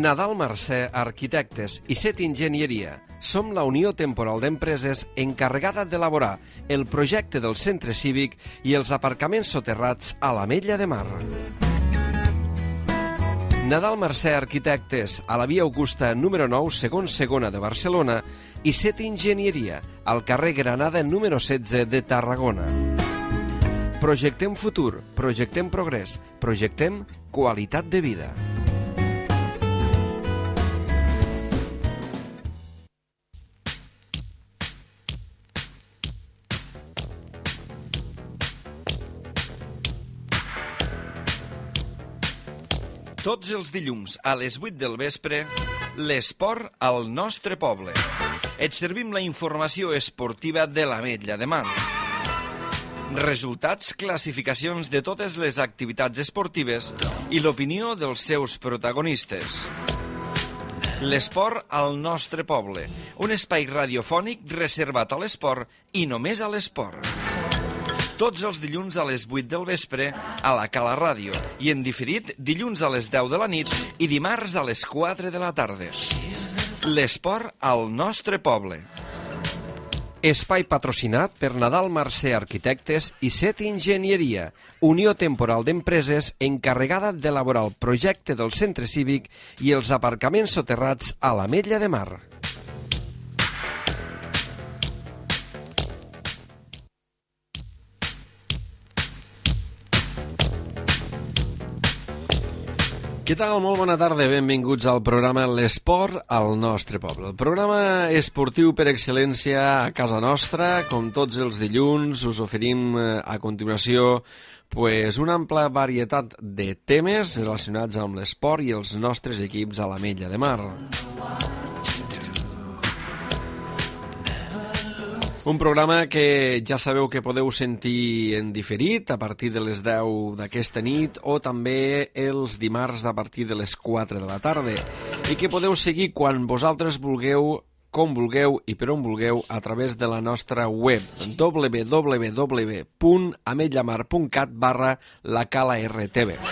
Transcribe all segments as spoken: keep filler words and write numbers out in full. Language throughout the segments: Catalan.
Nadal Mercè Arquitectes i Set Enginyeria. Som la Unió Temporal d'Empreses encarregada d'elaborar el projecte del centre cívic i els aparcaments soterrats a l'Ametlla de Mar. Nadal Mercè Arquitectes, a la via Augusta número nou, segon segona de Barcelona, i Set Enginyeria, al carrer Granada número setze de Tarragona. Projectem futur, projectem progrés, projectem qualitat de vida. Tots els dilluns a les vuit del vespre, l'esport al nostre poble. Et servim la informació esportiva de l'Ametlla de Mar. Resultats, classificacions de totes les activitats esportives i l'opinió dels seus protagonistes. L'esport al nostre poble, un espai radiofònic reservat a l'esport i només a l'esport. Tots els dilluns a les vuit del vespre a la Cala Ràdio i en diferit dilluns a les deu de la nit i dimarts a les quatre de la tarda. L'esport al nostre poble. Espai patrocinat per Nadal Mercè Arquitectes i Set Enginyeria, Unió Temporal d'Empreses encarregada d'elaborar el projecte del centre cívic i els aparcaments soterrats a l'Ametlla de Mar. Què tal? Molt bona tarda, benvinguts al programa L'Esport al nostre poble. El programa esportiu per excel·lència a casa nostra, com tots els dilluns, us oferim a continuació pues, una ampla varietat de temes relacionats amb l'esport i els nostres equips a l'Ametlla de Mar. Un programa que ja sabeu que podeu sentir en diferit a partir de les deu d'aquesta nit o també els dimarts a partir de les quatre de la tarda i que podeu seguir quan vosaltres vulgueu, com vulgueu i per on vulgueu a través de la nostra web w w w punt ametllamar punt cat barra la cala R T V.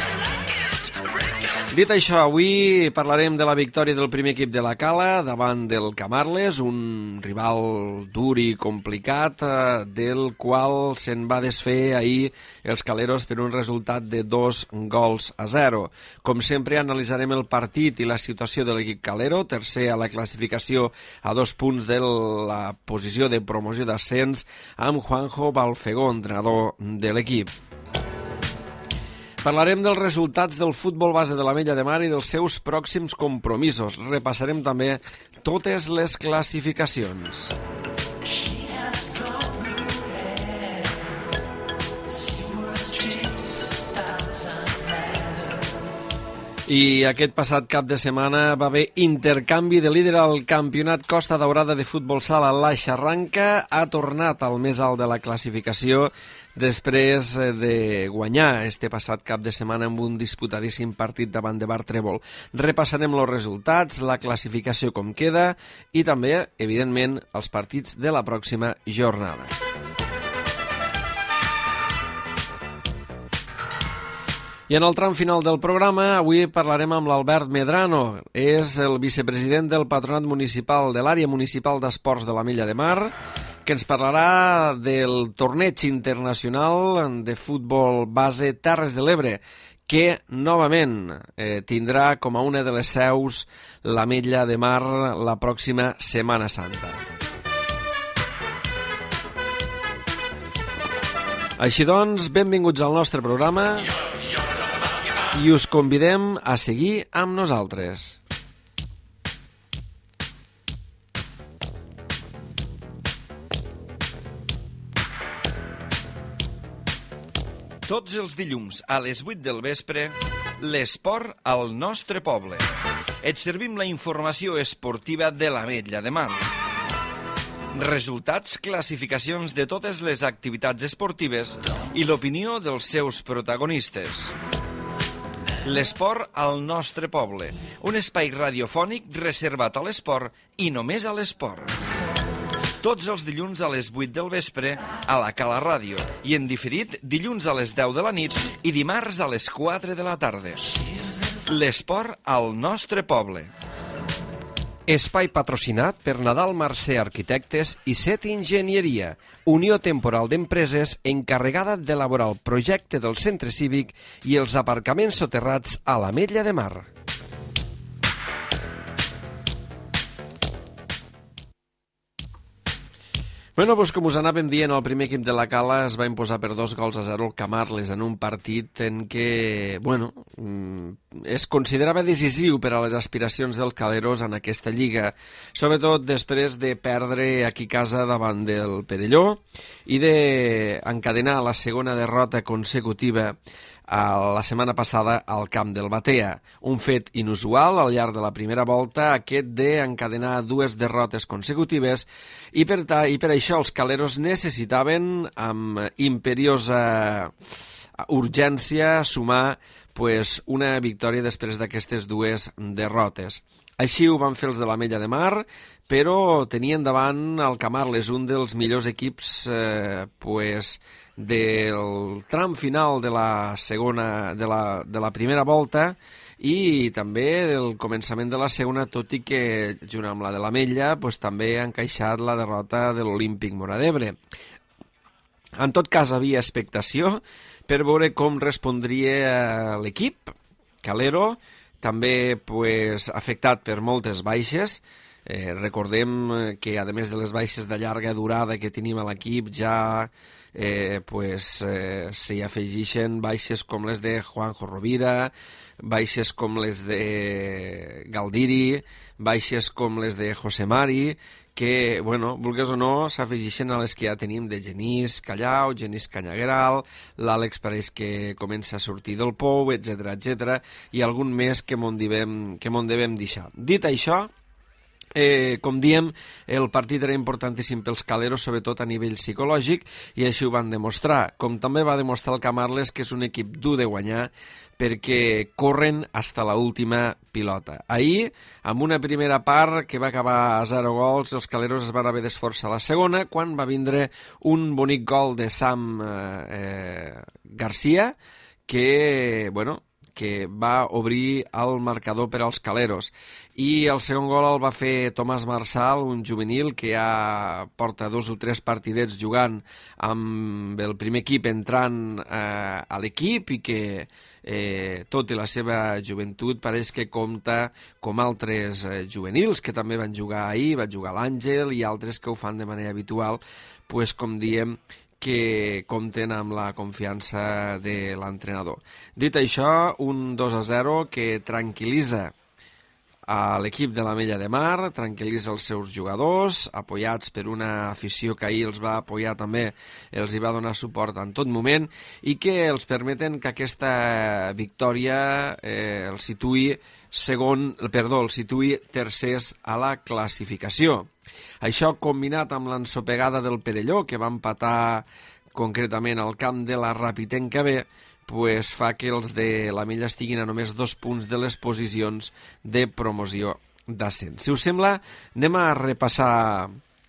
Dit això, avui parlarem de la victòria del primer equip de la Cala davant del Camarles, un rival dur i complicat, eh, del qual se'n va desfer ahir els caleros per un resultat de dos gols a zero. Com sempre, analitzarem el partit i la situació de l'equip calero, tercer a la classificació a dos punts de la posició de promoció d'ascens, amb Juanjo Balfegó, entrenador de l'equip. Parlarem dels resultats del futbol base de l'Ametlla de Mar i dels seus pròxims compromisos. Repassarem també totes les classificacions. I aquest passat cap de setmana va haver intercanvi de líder al campionat Costa Daurada de futbol sala. La Xarranca ha tornat al més alt de la classificació després de guanyar este passat cap de setmana amb un disputadíssim partit davant de Bar Trèvol. Repassarem els resultats, la classificació com queda i també, evidentment, els partits de la pròxima jornada. I en el tram final del programa, avui parlarem amb l'Albert Medrano. És el vicepresident del Patronat Municipal de l'Àrea Municipal d'Esports de l'Ametlla de Mar, que ens parlarà del torneig internacional de futbol base Terres de l'Ebre, que novament eh, tindrà com a una de les seus l'Ametlla de Mar la pròxima Setmana Santa. Així doncs, benvinguts al nostre programa i us convidem a seguir amb nosaltres. Tots els dilluns a les vuit del vespre, l'esport al nostre poble. Et servim la informació esportiva de l'Ametlla de Mar. Resultats, classificacions de totes les activitats esportives i l'opinió dels seus protagonistes. L'esport al nostre poble, un espai radiofònic reservat a l'esport i només a l'esport. Tots els dilluns a les vuit del vespre a la Cala Ràdio i en diferit dilluns a les deu de la nit i dimarts a les quatre de la tarda. L'esport al nostre poble. Espai patrocinat per Nadal Mercè Arquitectes i Set Enginyeria, unió temporal d'empreses encarregada d'elaborar el projecte del centre cívic i els aparcaments soterrats a l'Ametlla de Mar. Bueno, doncs com us anàvem dient, el primer equip de la Cala es va imposar per dos gols a zero al Camarles en un partit en què, bueno, es considerava decisiu per a les aspiracions dels caleros en aquesta lliga, sobretot després de perdre aquí a casa davant del Perelló i d'encadenar la segona derrota consecutiva la setmana passada al camp del Batea. Un fet inusual al llarg de la primera volta, aquest d'encadenar dues derrotes consecutives, i per, ta, i per això els caleros necessitaven amb imperiosa urgència sumar pues, una victòria després d'aquestes dues derrotes. Així ho van fer els de l'Ametlla de Mar, però tenien davant el Camarles, un dels millors equips eh, pues, del tram final de la segona de la, de la primera volta i també del començament de la segona, tot i que junt amb la de l'Ametlla pues, també ha encaixat la derrota de l'Olímpic Móra d'Ebre. En tot cas, havia expectació per veure com respondria l'equip calero, també pues, afectat per moltes baixes. Eh, recordem que, a més de les baixes de llarga durada que tenim a l'equip, ja eh, pues, eh, s'hi afegeixen baixes com les de Juanjo Rovira, baixes com les de Galdiri, baixes com les de José Mari, que, bueno, vulgues o no, s'afegeixen a les que ja tenim de Genís Callau, Genís Canyagueral, l'Àlex pareix que comença a sortir del pou, etcètera, etcètera, i algun més que m'on devem, que m'on devem deixar. Dit això, Eh, com diem, el partit era importantíssim pels caleros, sobretot a nivell psicològic, i així ho van demostrar, com també va demostrar el Camarles, que és un equip dur de guanyar perquè corren hasta la última pilota. Ahir, amb una primera part que va acabar a zero gols, els caleros es van haver d'esforçar a la segona, quan va vindre un bonic gol de Sam eh, Garcia, que, bueno, que va obrir el marcador per als caleros. I el segon gol el va fer Tomàs Marsal, un juvenil que ja porta dos o tres partidets jugant amb el primer equip entrant eh, a l'equip i que eh, tot i la seva joventut pareix que compta com altres eh, juvenils que també van jugar ahir, va jugar l'Àngel i altres que ho fan de manera habitual, pues, com diem, que compten amb la confiança de l'entrenador. Dit això, un dos a zero que tranquil·litza a l'equip de l'Ametlla de Mar, tranquil·litza els seus jugadors, apoyats per una afició que ahir els va apoyar també, els hi va donar suport en tot moment, i que els permeten que aquesta victòria eh, el situï segon, perdó, el situï tercers a la classificació. Això, combinat amb l'ensopegada del Perelló, que va empatar concretament al camp de la Rapitenca B, pues fa que els de l'Ametlla estiguin a només dos punts de les posicions de promoció d'ascens. Si us sembla, anem a repassar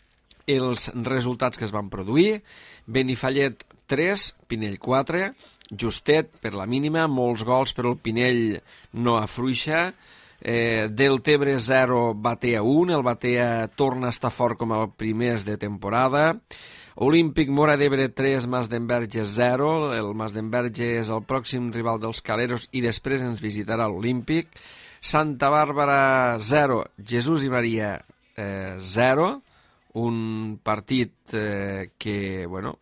els resultats que es van produir. Benifallet tres, Pinell quatre, justet per la mínima, molts gols, però el Pinell no afluixa. Eh, Deltebre zero, Batea un, el Batea torna a estar fort com el primers de temporada. Olímpic Móra d'Ebre tres, Masdenverge zero, el Masdenverge és el pròxim rival dels caleros i després ens visitarà l'Olímpic. Santa Bàrbara zero, Jesús i Maria eh, zero, un partit eh, que, bueno,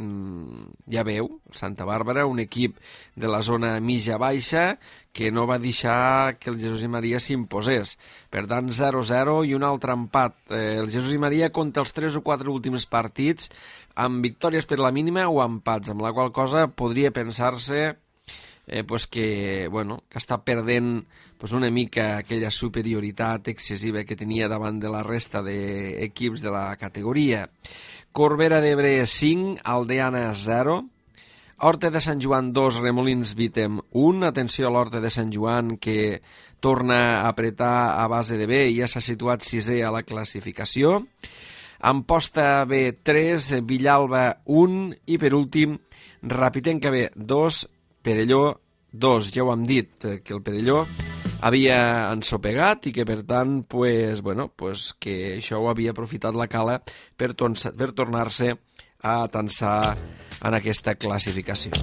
ja veu, Santa Bàrbara, un equip de la zona mitja-baixa que no va deixar que el Jesús i Maria s'imposés. Per tant, zero zero i un altre empat. Eh, el Jesús i Maria compta els tres o quatre últims partits amb victòries per la mínima o empats, amb la qual cosa podria pensar-se eh, pues que, bueno, que està perdent pues una mica aquella superioritat excessiva que tenia davant de la resta d'equips de la categoria. Corbera d'Ebre cinc, Aldeana zero, Horta de Sant Joan dos, Remolins Vítem un. Atenció a l'Horta de Sant Joan, que torna a apretar a base de B i ja s'ha situat sisè a la classificació. Amposta B tres, Villalba un i per últim Rapitenca B dos, Perelló Dos, ja ho hem dit, que el Perelló havia ensopegat i que, per tant, pues, bueno, pues, que això ho havia aprofitat la Cala per, per tornar-se a atansar en aquesta classificació.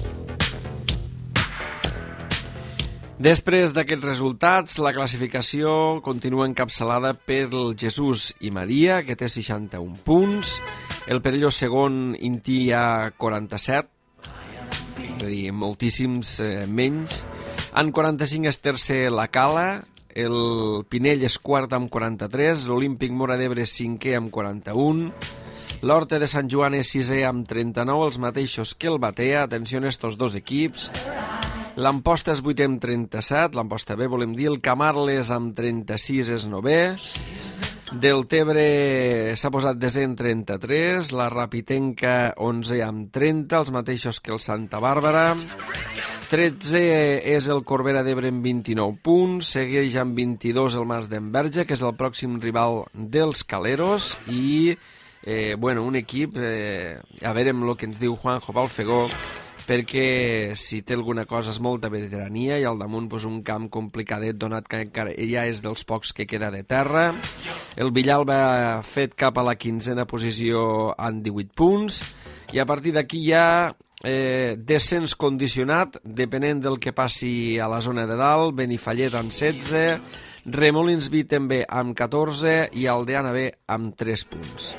Després d'aquests resultats, la classificació continua encapçalada per el Jesús i Maria, que té seixanta-un punts. El Perelló segon, Intí, hi ha quaranta-set, és a dir, moltíssims eh, menys. En quaranta-cinc és tercer la Cala, el Pinell és quart amb quaranta-tres, l'Olímpic Móra d'Ebre cinquè amb quaranta-un, l'Horta de Sant Joan és sisè amb trenta-nou, els mateixos que el Batea, atenció a estos dos equips. L'Amposta és vuitè amb trenta-set, l'Amposta B volem dir, el Camarles amb trenta-sis és novè, del Tebre s'ha posat desè en trenta-tres, la Rapitenca onze amb trenta, els mateixos que el Santa Bàrbara, tretze és el Corbera d'Ebre amb vint-i-nou punts, segueix amb vint-i-dos el Mas d'Enverge, que és el pròxim rival dels Caleros, i eh, bueno, un equip, eh, a veure el que ens diu Juanjo Balfegó, perquè si té alguna cosa és molta veterania i al damunt pues, un camp complicadet donat que encara ja és dels pocs que queda de terra. El Villalba ha fet cap a la quinzena posició amb divuit punts i a partir d'aquí hi ha eh, descens condicionat depenent del que passi a la zona de dalt. Benifallet amb setze, Remolins B també amb catorze i Aldeana B amb tres punts.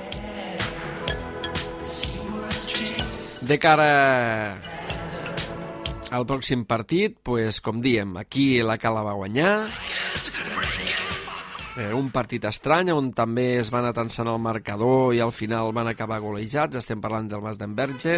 De cara al pròxim partit, pues, com diem, aquí la Cala va guanyar. Eh, un partit estrany on també es van atansant el marcador i al final van acabar golejats. Estem parlant del Mas d'Enverge.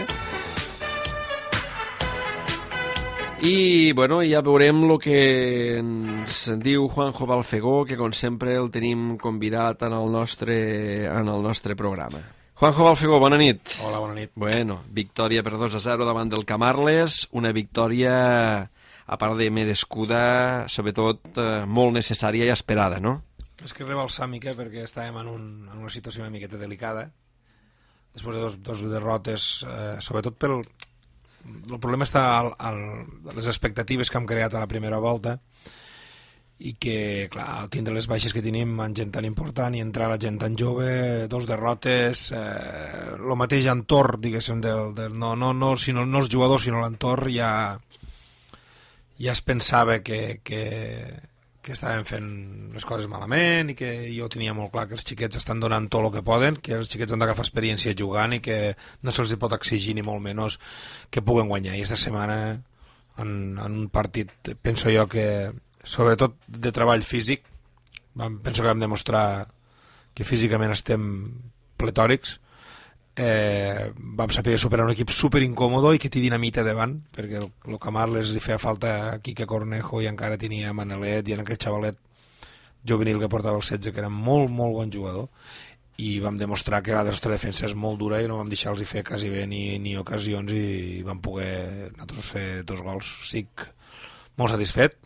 I, bueno, ja veurem el que ens diu Juanjo Balfegó, que com sempre el tenim convidat en el nostre, en el nostre programa. Juanjo Balfegó, bona nit. Hola, bona nit. Bueno, victòria per dos a zero davant del Camarles, una victòria, a part de merescuda, sobretot eh, molt necessària i esperada, no? És que rebalsar mica perquè estàvem en, un, en una situació una miqueta delicada, després de dos, dos derrotes, eh, sobretot pel... El problema està al, al, a les expectatives que hem creat a la primera volta, i que, clar, al tindre les baixes que tenim amb gent tan important i entrar la gent tan jove, dos derrotes, eh, el mateix entorn, diguéssim, del, del, no, no, no, sinó, no els jugadors, sinó l'entorn, ja, ja es pensava que, que, que estaven fent les coses malament i que jo tenia molt clar que els xiquets estan donant tot el que poden, que els xiquets han d'agafar experiència jugant i que no se'ls pot exigir ni molt menys que puguen guanyar. I aquesta setmana, en, en un partit, penso jo que sobretot de treball físic, vam, penso que vam demostrar que físicament estem pletòrics, eh, vam saber superar un equip super incòmodo i que té dinamita davant, perquè el, el Camarles li feia falta Quique Cornejo i encara tenia Manelet i en aquell xavalet juvenil que portava el setze, que era molt, molt bon jugador, i vam demostrar que la nostra defensa és molt dura i no vam deixar-los fer quasi bé ni, ni ocasions i vam poder nosaltres fer dos gols. Estic molt satisfet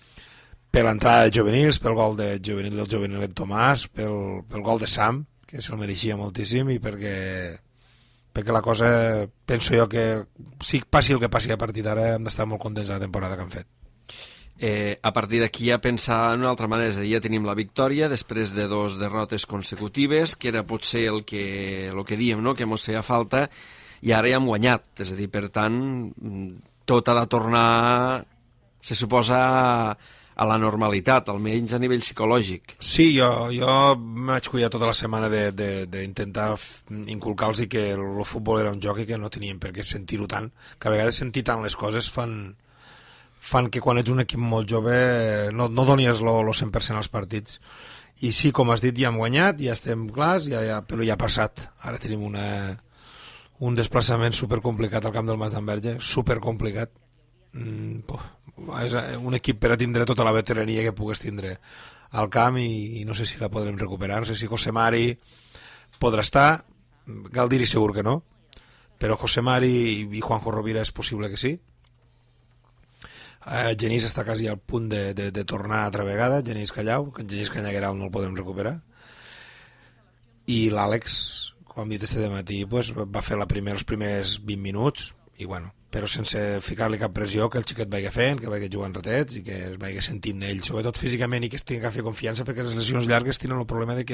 per l'entrada de juvenils, pel gol de juvenil del juvenilet Tomàs, pel, pel gol de Sam, que se'l mereixia moltíssim, i perquè, perquè la cosa, penso jo que si passi el que passi a partir d'ara hem d'estar molt contents de la temporada que hem fet. Eh, a partir d'aquí a pensar en una altra manera, és a dir, ja tenim la victòria després de dos derrotes consecutives, que era potser el que, el que diem, no? Que mos feia falta, i ara ja hem guanyat, és a dir, per tant, tot ha de tornar, se suposa, a la normalitat, almenys a nivell psicològic. Sí, jo, jo m'haig cuidat tota la setmana d'intentar inculcar-los que el, el futbol era un joc i que no tenien per què sentir-ho tant, que a vegades sentir tant les coses fan, fan que quan ets un equip molt jove no, no donis el cent per cent als partits. I sí, com has dit, ja hem guanyat, ja estem clars, ja, ja, però ja ha passat. Ara tenim una, un desplaçament supercomplicat al camp del Mas d'Enverge, supercomplicat. Mm, és un equip per a tindre tota la veterania que pugues tindre al camp i, i no sé si la podrem recuperar, no sé si José Mari podrà estar, Galdiri segur que no, però José Mari i Juanjo Rovira és possible que sí. Uh, Genís està quasi al punt de, de, de tornar altra vegada, Genís Callau, que Genís Canyaguerau no el podem recuperar, i l'Àlex, com hem dit este de matí, pues, va fer la primer, els primers vint minuts i bueno, però sense ficar-li cap pressió, que el xiquet vagi fent, que vagi jugant ratets i que es vagi sentint ell, sobretot físicament, i que es tingui que fer confiança, perquè les lesions llargues tenen el problema de que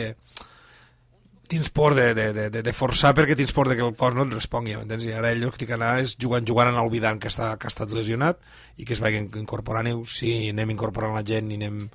tens por de, de, de, de forçar perquè tens por de que el cos no et respongui, m'entens? I ara ell el que té que anar és jugant, jugant en oblidant que, està, que ha estat lesionat i que es vagi incorporant, i sí, anem incorporant la gent i anem,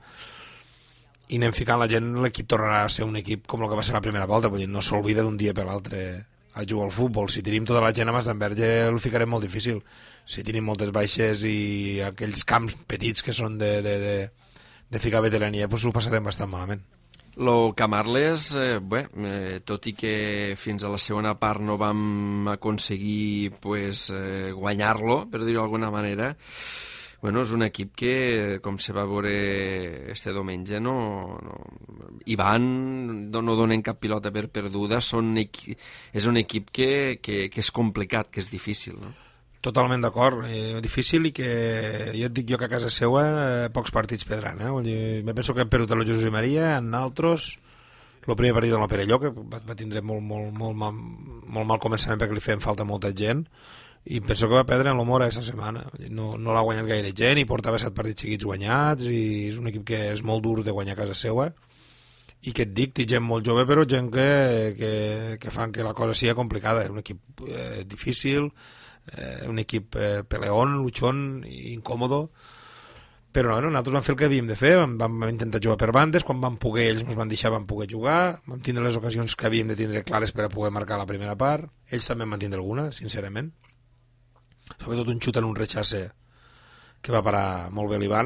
i anem ficant la gent, l'equip tornarà a ser un equip com el que va ser la primera volta, vull dir, no s'olvida d'un dia per l'altre a jugar al futbol. Si tenim tota la gent a Masdenverge el ficarem molt difícil. Si tenim moltes baixes i aquells camps petits que són de, de, de, de ficar veterania, doncs ho passarem bastant malament. Lo Camarles, eh, bé, eh, tot i que fins a la segona part no vam aconseguir pues, eh, guanyar-lo, per dir-ho d'alguna manera, bueno, és un equip que, com se va veure este diumenge, no, no, hi van, no donen cap pilota per perduda, són equi... és un equip que, que, que és complicat, que és difícil, no? Totalment d'acord, eh, difícil, i que jo et dic jo que a casa seua eh, pocs partits perdran, eh? Vull dir, me penso que hem perdut el Jesús i Maria, en altres, el primer partit amb el Perelló, que va, va tindre molt, molt, molt, mal, molt mal començament perquè li feien falta molta gent, i penso que va perdre en l'Homora aquesta setmana. No, no l'ha guanyat gaire gent i portava set partits seguits guanyats, i és un equip que és molt dur de guanyar a casa seua, i que et dic, té gent molt jove però gent que, que, que fan que la cosa sigui complicada. És un equip eh, difícil, eh, un equip eh, peleón, luchón, incòmodo, però no, nosaltres vam fer el que havíem de fer, vam, vam intentar jugar per bandes, quan vam poder ells ens van deixar, vam poder jugar, vam tindre les ocasions que havíem de tindre clares per a poder marcar la primera part, ells també en van tindre alguna, sincerament, sobretot un xut en un rechace que va parar molt bé l'Ivan,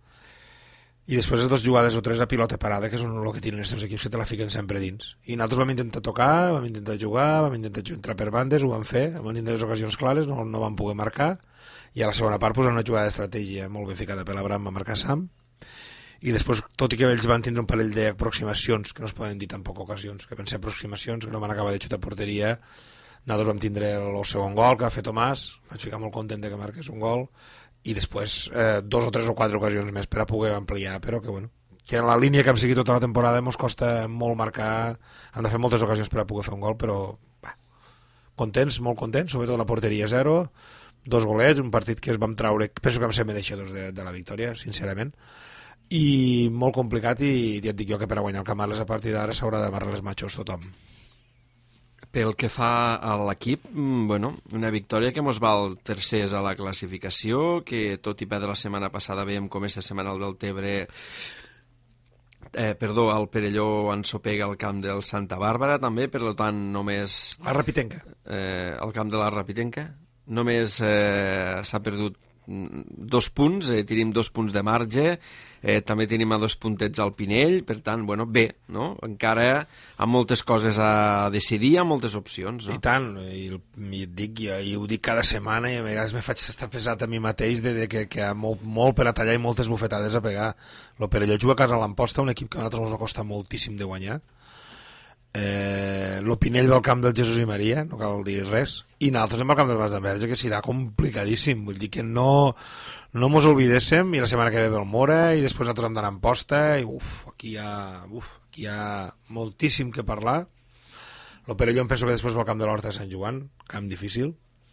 i després les dues jugades o tres a pilota parada, que és el que tenen els seus equips, que te la fiquen sempre dins. I nosaltres vam intentar tocar, vam intentar jugar, vam intentar entrar per bandes, ho vam fer, vam tindre les ocasions clares, no, no vam poder marcar, i a la segona part posar una jugada d'estratègia molt ben ficada per l'Abraham, va marcar Sam, i després, tot i que ells van tindre un parell d'aproximacions, que no es poden dir tampoc ocasions, que pensem aproximacions, que no van acabar de xutar a porteria, nosaltres vam tindre el segon gol que va fer Tomàs, vaig ficar molt content de que marqués un gol, i després eh, dos o tres o quatre ocasions més per a poder ampliar, però que bueno, que en la línia que hem seguit tota la temporada ens costa molt marcar, hem de fer moltes ocasions per a poder fer un gol, però bah, contents, molt contents, sobretot la porteria zero, dos golets, un partit que es vam traure, penso que vam ser mereixedors de, de la victòria, sincerament, i molt complicat, i ja et dic jo que per a guanyar el Camarles a partir d'ara s'haurà d'amarrar les matxos tothom. Pel que fa a l'equip, bueno, una victòria que mos val tercers a la classificació, que tot i perdre la setmana passada veiem com aquesta setmana el Deltebre, eh, perdó, el Perelló ensopega al camp del Santa Bàrbara també, per tant només... La Rapitenca. Eh, al camp de la Rapitenca. Només eh, s'ha perdut dos punts, eh, tenim dos punts de marge, eh, també tenim a dos puntets al Pinell, per tant, bueno, bé, no? Encara amb moltes coses a decidir, amb moltes opcions, no? I tant, i, i et dic, i, i ho dic cada setmana, i a vegades me faig estar pesat a mi mateix de, de que, que hi ha molt, molt per a tallar i moltes bufetades a pegar. El Perelló juga a casa a l'Amposta, un equip que a nosaltres ens va costar moltíssim de guanyar. Eh, el Pinell va al camp del Jesús i Maria, no cal dir res, i nosaltres anem al camp del Masdenverge, que serà complicadíssim, vull dir que no, no mos oblidéssim, i la setmana que ve ve el Mora, i després nosaltres hem d'anar a Amposta, i uf, aquí hi ha, uf, aquí hi ha moltíssim que parlar. El Perelló em penso que després va al camp de l'Horta de Sant Joan, camp difícil,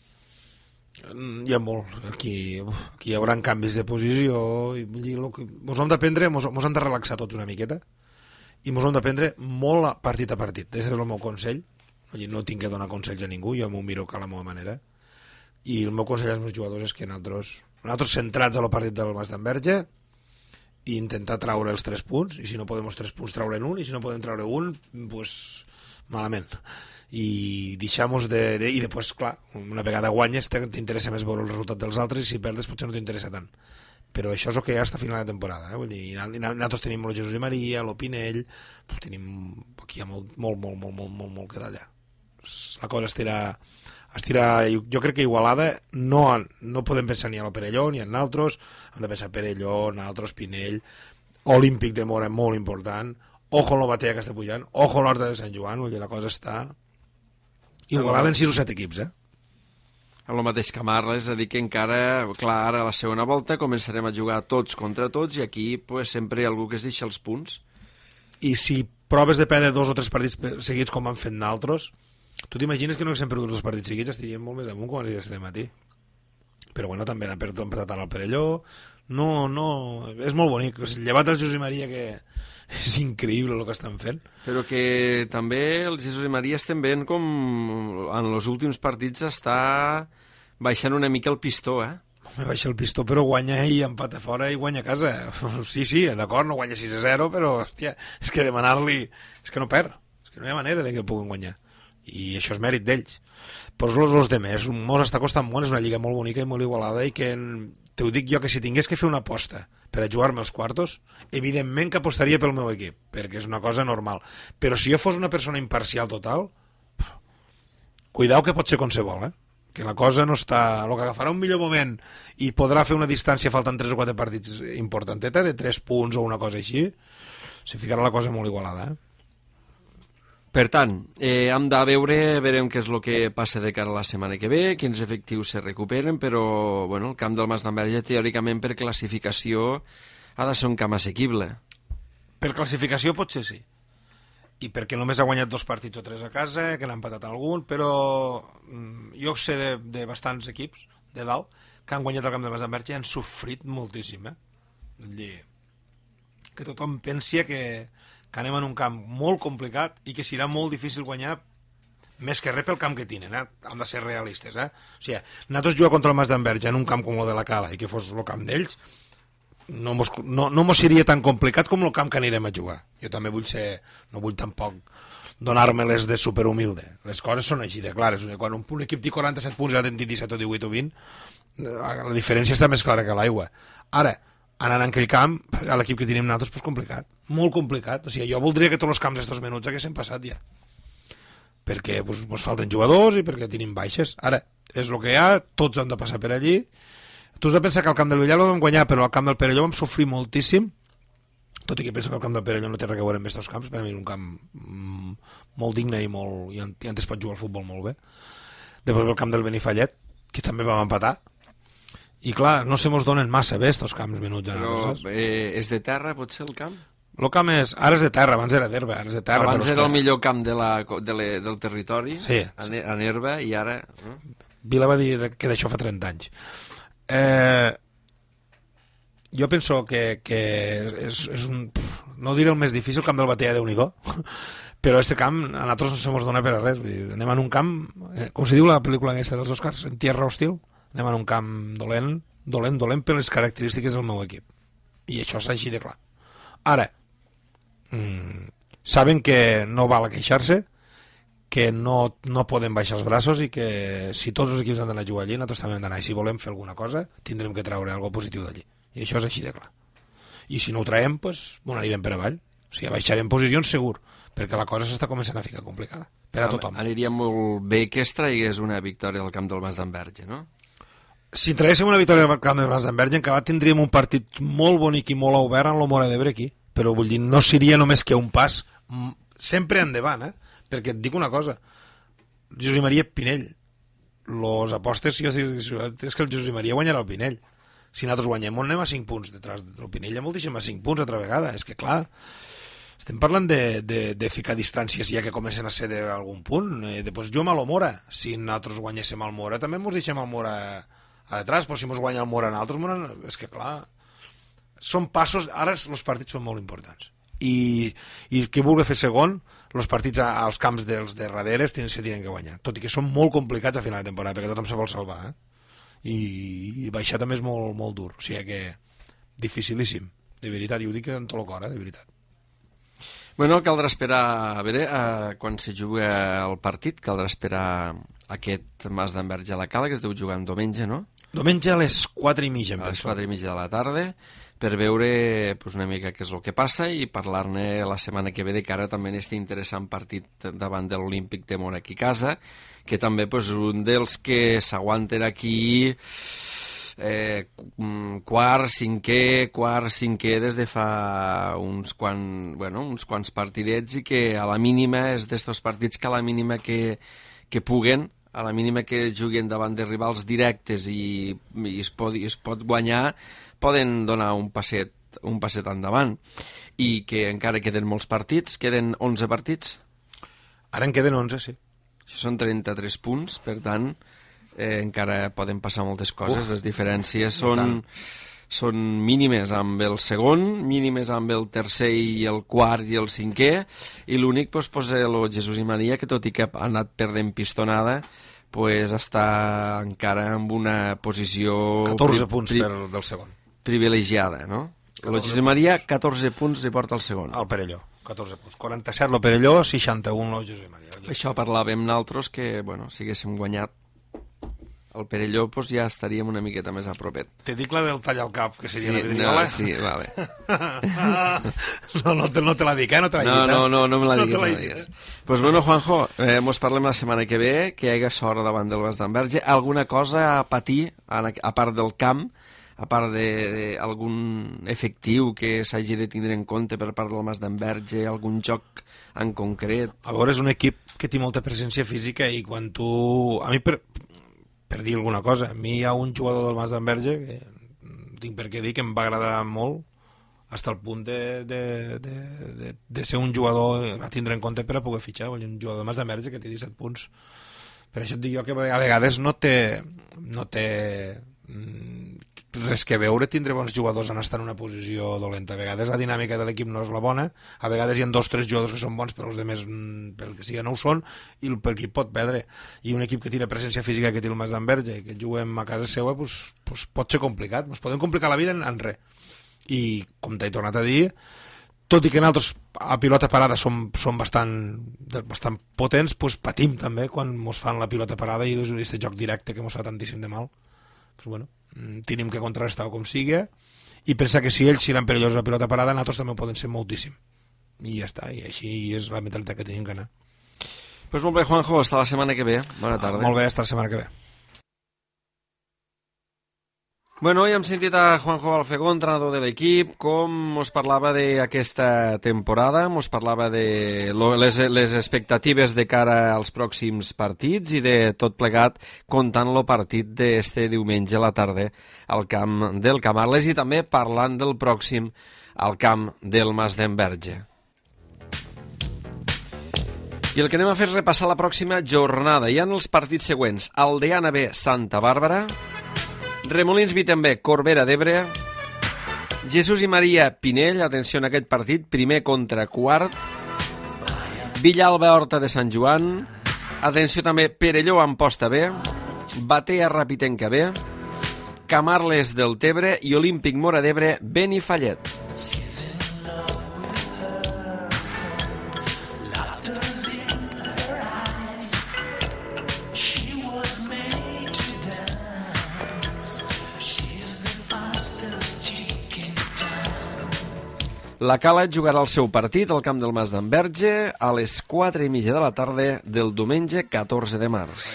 hi ha molt, aquí, uf, aquí hi haurà canvis de posició, i vull dir, que mos hem d'aprendre, mos, mos hem de relaxar tots una miqueta, i ens hem d'aprendre molt a partit a partit. Aquest és el meu consell. No tinc que donar consells a ningú, jo m'ho miro a la meva manera. I el meu consell als meus jugadors és que nosaltres, nosaltres centrats a lo partit del Masdenverge, i intentar traure els tres punts, i si no podem els tres punts traure'n un, i si no podem treure un, pues malament. I deixar-nos de, de... I després, clar, una vegada guanyes t'interessa més veure el resultat dels altres, i si perdes potser no t'interessa tant. Però això és el que hi ha fins a final de temporada, eh? Vull dir, i nosaltres tenim el Jesús i Maria, el Pinell, tenim, aquí hi ha molt, molt, molt, molt, molt, molt, molt que tallar. La cosa estirà, estirà, jo crec que Igualada no, no podem pensar ni a lo Perelló ni en nosaltres, hem de pensar Perelló, nosaltres, Pinell, Olímpic de Mora, molt important, ojo en la Batea que està pujant, ojo en l'Horta de Sant Joan, vull dir, la cosa està Igualada en sis o set equips, eh? El mateix Camarles, és a dir que encara, clar, ara a la segona volta començarem a jugar tots contra tots, i aquí pues, sempre hi ha algú que es deixa els punts. I si proves de perdre dos o tres partits seguits com han fet nosaltres, Tu t'imagines que no haguéssim perdut els dos partits seguits, estaríem molt més amunt quan és de matí. Però bueno, també n'ha perdut empatat al Perelló. No, no... És molt bonic. Llevat el Josep Maria, que és increïble el que estan fent. Però que també el Jesús i Maria estem veient com en els últims partits està baixant una mica el pistó, eh? Home, baixa el pistó, però guanya i empata fora i guanya a casa. Sí, sí, d'acord, no guanya sis a zero, però, hòstia, és que demanar-li... És que no perd. És que no hi ha manera de que el puguin guanyar. I això és mèrit d'ells. Però els, els demés, mos està costant molt, és una lliga molt bonica i molt igualada, i que te ho dic jo, que si tingués que fer una aposta per a jugar-me els quartos, evidentment que apostaria pel meu equip, perquè és una cosa normal. Però si jo fos una persona imparcial total, cuidao que pot ser qualsevol, eh? Que la cosa no està... El que agafarà un millor moment i podrà fer una distància, faltant tres o quatre partits importanteta, de tres punts o una cosa així, se ficarà la cosa molt igualada, eh? Per tant, eh, hem de veure, veurem què és el que passa de cara a la setmana que ve, quins efectius se recuperen, però bueno, el camp del Mas d'Enverge, teòricament, per classificació, ha de ser un camp assequible. Per classificació potser sí. I perquè només ha guanyat dos partits o tres a casa, que n'ha empatat algun, però jo sé de, de bastants equips de dalt que han guanyat el camp del Mas d'Enverge i han sofrit moltíssim, eh? Dir, que tothom pensi que... que anem en un camp molt complicat i que serà molt difícil guanyar més que res pel camp que tenen, eh? Hem de ser realistes, eh? O sigui, nosaltres jugar contra el Mas d'Enverge en un camp com el de la Cala i que fos el camp d'ells no mos, no, no mos seria tan complicat com el camp que anirem a jugar. Jo també vull ser, no vull tampoc donar-me-les de superhumilde. Les coses són així de clares. Quan un, un equip té quaranta-set punts i l'altre en té disset o divuit o vint, la diferència està més clara que l'aigua. Ara, anant en aquell camp, a l'equip que tenim nosaltres, pues complicat, molt complicat. O sigui, jo voldria que tots els camps estos menuts haguessin passat ja, perquè pues, pues falten jugadors i perquè tenim baixes. Ara, és el que hi ha, tots han de passar per allí. Tu has de pensar que al camp del Villar el vam guanyar, però al camp del Perelló vam sofrir moltíssim, tot i que penso que el camp del Perelló no té res a veure amb aquests camps. Per a mi és un camp mm, molt digne i, molt, i antes pot jugar al futbol molt bé. Després el camp del Benifallet, que també vam empatar. I clar, no se mos donen massa bé estos camps menuts. Però eh, és de terra, potser, el camp? El camp és... Ara és de terra, abans era d'herba. Ara és de terra, abans però era el millor camp de la, de le, del territori, sí, en, en herba, i ara... Eh? Vila va dir que d'això fa trenta anys. Eh, jo penso que, que és, és un... No diré el més difícil, el camp del Batea, Déu-n'hi-do, però este camp a nosaltres no se mos dona per a res. Vull dir, anem en un camp, eh, com se diu la pel·lícula aquesta dels Oscars, en tierra hostil, anem en un camp dolent, dolent, dolent per les característiques del meu equip. I això és així de clar. Ara, mmm, saben que no val a queixar-se, que no, no podem baixar els braços i que si tots els equips han d'anar a jugar allí, nosaltres també hem d'anar. I si volem fer alguna cosa, tindrem que treure alguna positiu d'allí. I això és així de clar. I si no ho traiem, doncs, bueno, anirem per avall. O sigui, baixarem posicions segur, perquè la cosa s'està començant a ficar complicada. Per a tothom. Aniria molt bé que es traigués una victòria al camp del Mas d'Enverge, no? Si traguéssim una victòria al camp del Mas d'Enverge, encara tindríem un partit molt bonic i molt obert en l'Homora d'Ebre aquí. Però vull dir, no seria només que un pas, sempre endavant, eh? Perquè et dic una cosa, Josep Maria Pinell, los apostes, jo dic, és que el Josep Maria guanyarà el Pinell. Si nosaltres guanyem, on anem a cinc punts detrás del Pinell? Ja moltíssim a cinc punts altra vegada. És que, clar, estem parlant de, de, de ficar distàncies ja que comencen a ser d'algun punt. Eh, després jo amb el Mora, si nosaltres guanyéssim el Mora, també ens deixem el Mora a detrás, però si ens guanya el Mora a nosaltres, Mora... és que, clar, són passos... Ara els partits són molt importants. I, i qui vulgui fer segon, els partits als camps dels de darrere se tenen que guanyar, tot i que són molt complicats a final de temporada perquè tothom se vol salvar, eh? I, i baixar també és molt, molt dur, o sigui que dificilíssim, de veritat, i ho dic amb tot el cor, eh? De veritat. Bueno, caldrà esperar a veure eh, quan se juga el partit, caldrà esperar aquest Mas d'Enverge a la Cala, que es deu jugar en diumenge, no? Diumenge a les quatre i mitja, em penso. A les quatre i mitja de la tarda, per veure pues, una mica què és el que passa i parlar-ne la setmana que ve de cara també en aquest interessant partit davant de l'Olímpic de Mora aquí a casa, que també pues, un dels que s'aguanten aquí eh, quart, cinquè, quart, cinquè des de fa uns, quan, bueno, uns quants partidets i que a la mínima és d'estos partits que a la mínima que, que puguen, a la mínima que juguen davant de rivals directes i, i, es, pot, i es pot guanyar, poden donar un passet, un passet endavant. I que encara queden molts partits, queden onze partits? Ara en queden onze, sí. Això són trenta-tres punts, per tant, eh, encara poden passar moltes coses. Uf, les diferències són, són mínimes amb el segon, mínimes amb el tercer i el quart i el cinquè, i l'únic, doncs, pues, el Jesús i Maria, que tot i que ha anat perdent pistonada, pues, està encara en una posició... catorze punts per del segon. Privilegiada, no? El Jesús i Maria, catorze punts i porta el segon. El Perelló, catorze punts. quaranta-set el Perelló, seixanta-un el Jesús i Maria. Això parlàvem naltros que, bueno, si haguéssim guanyat el Perelló, pues, ja estaríem una miqueta més a propet. Te dic la del tall al cap, que seria sí, una vidriola. No, sí, vale. no, no, te, no te la dic, eh? No te la no, dit, no, no, no me la diguis. No no diguis. Pues bueno, Juanjo, eh, mos parlem la setmana que ve, que hi hagi sort davant del Mas d'Enverge. Alguna cosa a patir, a part del camp, a part d'algun efectiu que s'hagi de tindre en compte per part del Mas d'Enverge, algun joc en concret? A veure, és un equip que té molta presència física i quan tu... A mi, per, per dir alguna cosa, a mi hi ha un jugador del Mas d'Enverge que tinc per què dir que em va agradar molt fins al punt de, de, de, de, de ser un jugador a tindre en compte per a poder fitxar. Un jugador del Mas d'Enverge que té disset punts. Per això et dic jo que a vegades no té... No té res que veure tindre bons jugadors en estar en una posició dolenta. A vegades la dinàmica de l'equip no és la bona, a vegades hi ha dos o tres jugadors que són bons però els altres, pel que sigui, no ho són, i l'equip pot perdre. I un equip que tira presència física que té el Mas d'Enverge i que juguem a casa seva, pues, pues pot ser complicat, ens podem complicar la vida en, en res. I com t'he tornat a dir, tot i que nosaltres a pilota parada som, som bastant, bastant potents, pues patim també quan ens fan la pilota parada i és aquest joc directe que ens fa tantíssim de mal. Pues bueno, tenim que contrarrestar com sigui i pensar que si ells seran perillosos a pilota parada, nosaltres també ho poden ser moltíssim. I ja està, i així és la mentalitat que tenim que anar. Pues molt bé, Juanjo, hasta la setmana que ve. Bona tarda. Ah, molt bé, hasta la setmana que ve. Bueno, ja hem sentit a Juanjo Balfegó, entrenador de l'equip, com us parlava d'aquesta temporada, us parlava de les, les expectatives de cara als pròxims partits i de tot plegat comptant el partit d'este diumenge a la tarda al camp del Camarles i també parlant del pròxim al camp del Mas d'Enverge. I el que anem a fer és repassar la pròxima jornada. Hi ha els partits següents: Aldeana B, Santa Bàrbara, Remolins Vitembé, Corbera d'Ebre, Jesús i Maria Pinell, atenció en aquest partit, primer contra quart, Villalba Horta de Sant Joan, atenció també Perelló Amposta B, Batea Rapitenca B, Camarles del Tebre i Olímpic Mora d'Ebre Benifallet. La Cala jugarà el seu partit al camp del Mas d'Enverge a les quatre i mitja de la tarda del diumenge catorze de març.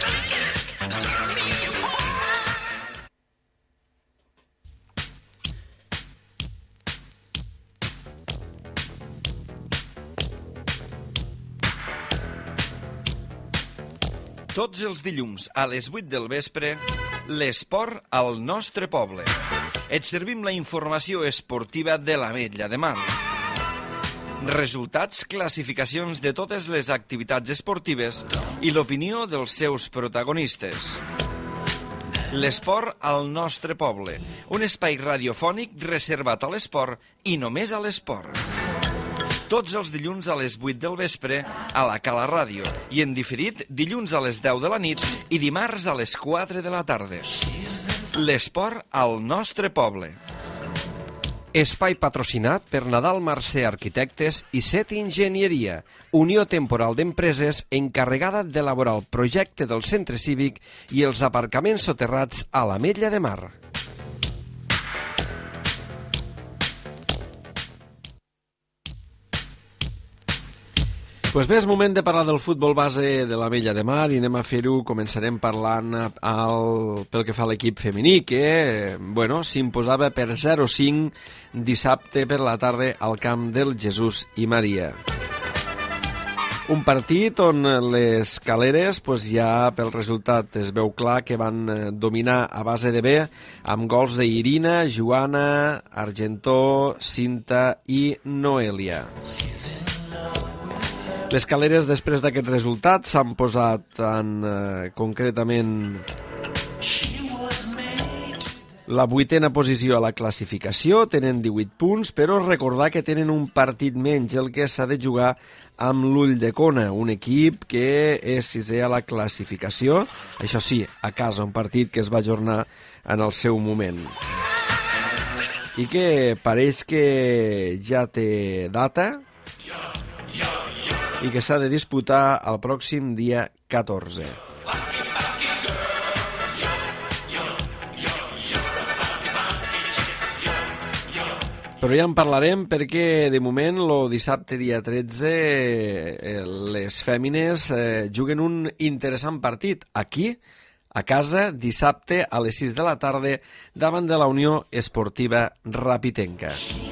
Tots els dilluns a les vuit del vespre, l'esport al nostre poble. Et servim la informació esportiva de l'Ametlla de Mar. Resultats, classificacions de totes les activitats esportives i l'opinió dels seus protagonistes. L'esport al nostre poble, un espai radiofònic reservat a l'esport i només a l'esport. Tots els dilluns a les vuit del vespre a la Cala Ràdio i en diferit dilluns a les deu de la nit i dimarts a les quatre de la tarda. L'esport al nostre poble. Espai patrocinat per Nadal Mercè Arquitectes i Set Enginyeria, unió temporal d'empreses encarregada d'elaborar el projecte del centre cívic i els aparcaments soterrats a l'Ametlla de Mar. Pues bé, és moment de parlar del futbol base de l'Ametlla de Mar i anem a fer-ho, començarem parlant al, pel que fa a l'equip femení, que bueno, s'imposava per zero a cinc dissabte per la tarda al camp del Jesús i Maria. Un partit on les caleres, pues ja pel resultat es veu clar que van dominar a base de bé, amb gols d'Irina, Joana, Argentó, Cinta i Noelia. Les Caleres, després d'aquest resultat, s'han posat en, eh, concretament la vuitena posició a la classificació, tenen divuit punts, però recordar que tenen un partit menys, el que s'ha de jugar amb l'Ulldecona, un equip que és sisè a la classificació, això sí, a casa, un partit que es va ajornar en el seu moment. I que pareix que ja té data i que s'ha de disputar el pròxim dia catorze. Però ja en parlarem perquè, de moment, el dissabte dia tretze, eh, les fèmines eh, juguen un interessant partit aquí, a casa, dissabte a les sis de la tarda, davant de la Unió Esportiva Rapitenca.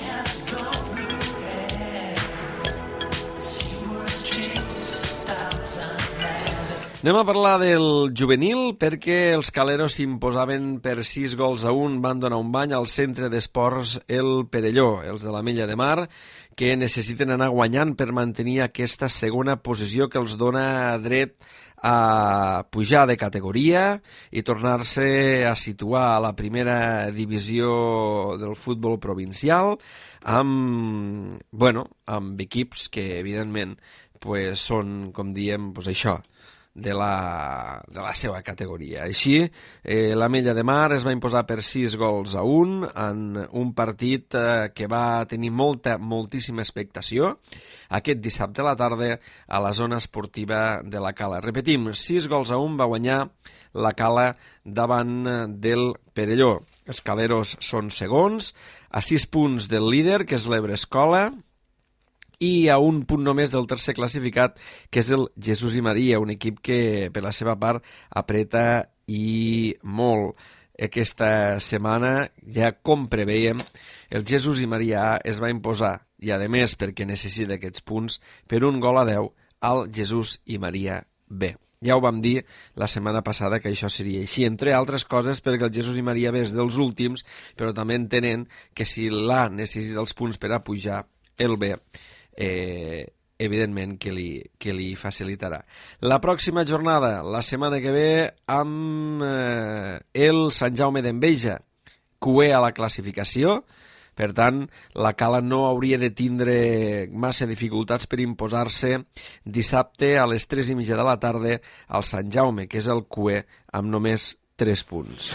Anem a parlar del juvenil perquè els caleros s'imposaven per sis gols a un, van donar un bany al centre d'esports el Perelló, els de l'Ametlla de Mar, que necessiten anar guanyant per mantenir aquesta segona posició que els dona dret a pujar de categoria i tornar-se a situar a la primera divisió del futbol provincial amb, bueno, amb equips que, evidentment, pues, són, com diem, pues, això, de la, de la seva categoria. Així, eh, l'Ametlla de Mar es va imposar per sis gols a un en un partit eh, que va tenir molta, moltíssima expectació aquest dissabte a la tarda a la zona esportiva de la Cala. Repetim, sis gols a un va guanyar la Cala davant del Perelló. Els caleros són segons, a sis punts del líder, que és l'Ebrescola, i a un punt només del tercer classificat, que és el Jesús i Maria, un equip que, per la seva part, apreta i molt. Aquesta setmana, ja com preveiem, el Jesús i Maria A es va imposar, i a més perquè necessita aquests punts, per un gol a deu al Jesús i Maria B. Ja ho vam dir la setmana passada que això seria així, entre altres coses perquè el Jesús i Maria B és dels últims, però també entenen que si l'A necessita els punts per a pujar, el B Eh, evidentment que li, que li facilitarà. La pròxima jornada, la setmana que ve, amb eh, el Sant Jaume d'Enveja, cué a la classificació, per tant, la Cala no hauria de tindre massa dificultats per imposar-se dissabte a les tres i mitja de la tarda al Sant Jaume, que és el cué, amb només tres punts.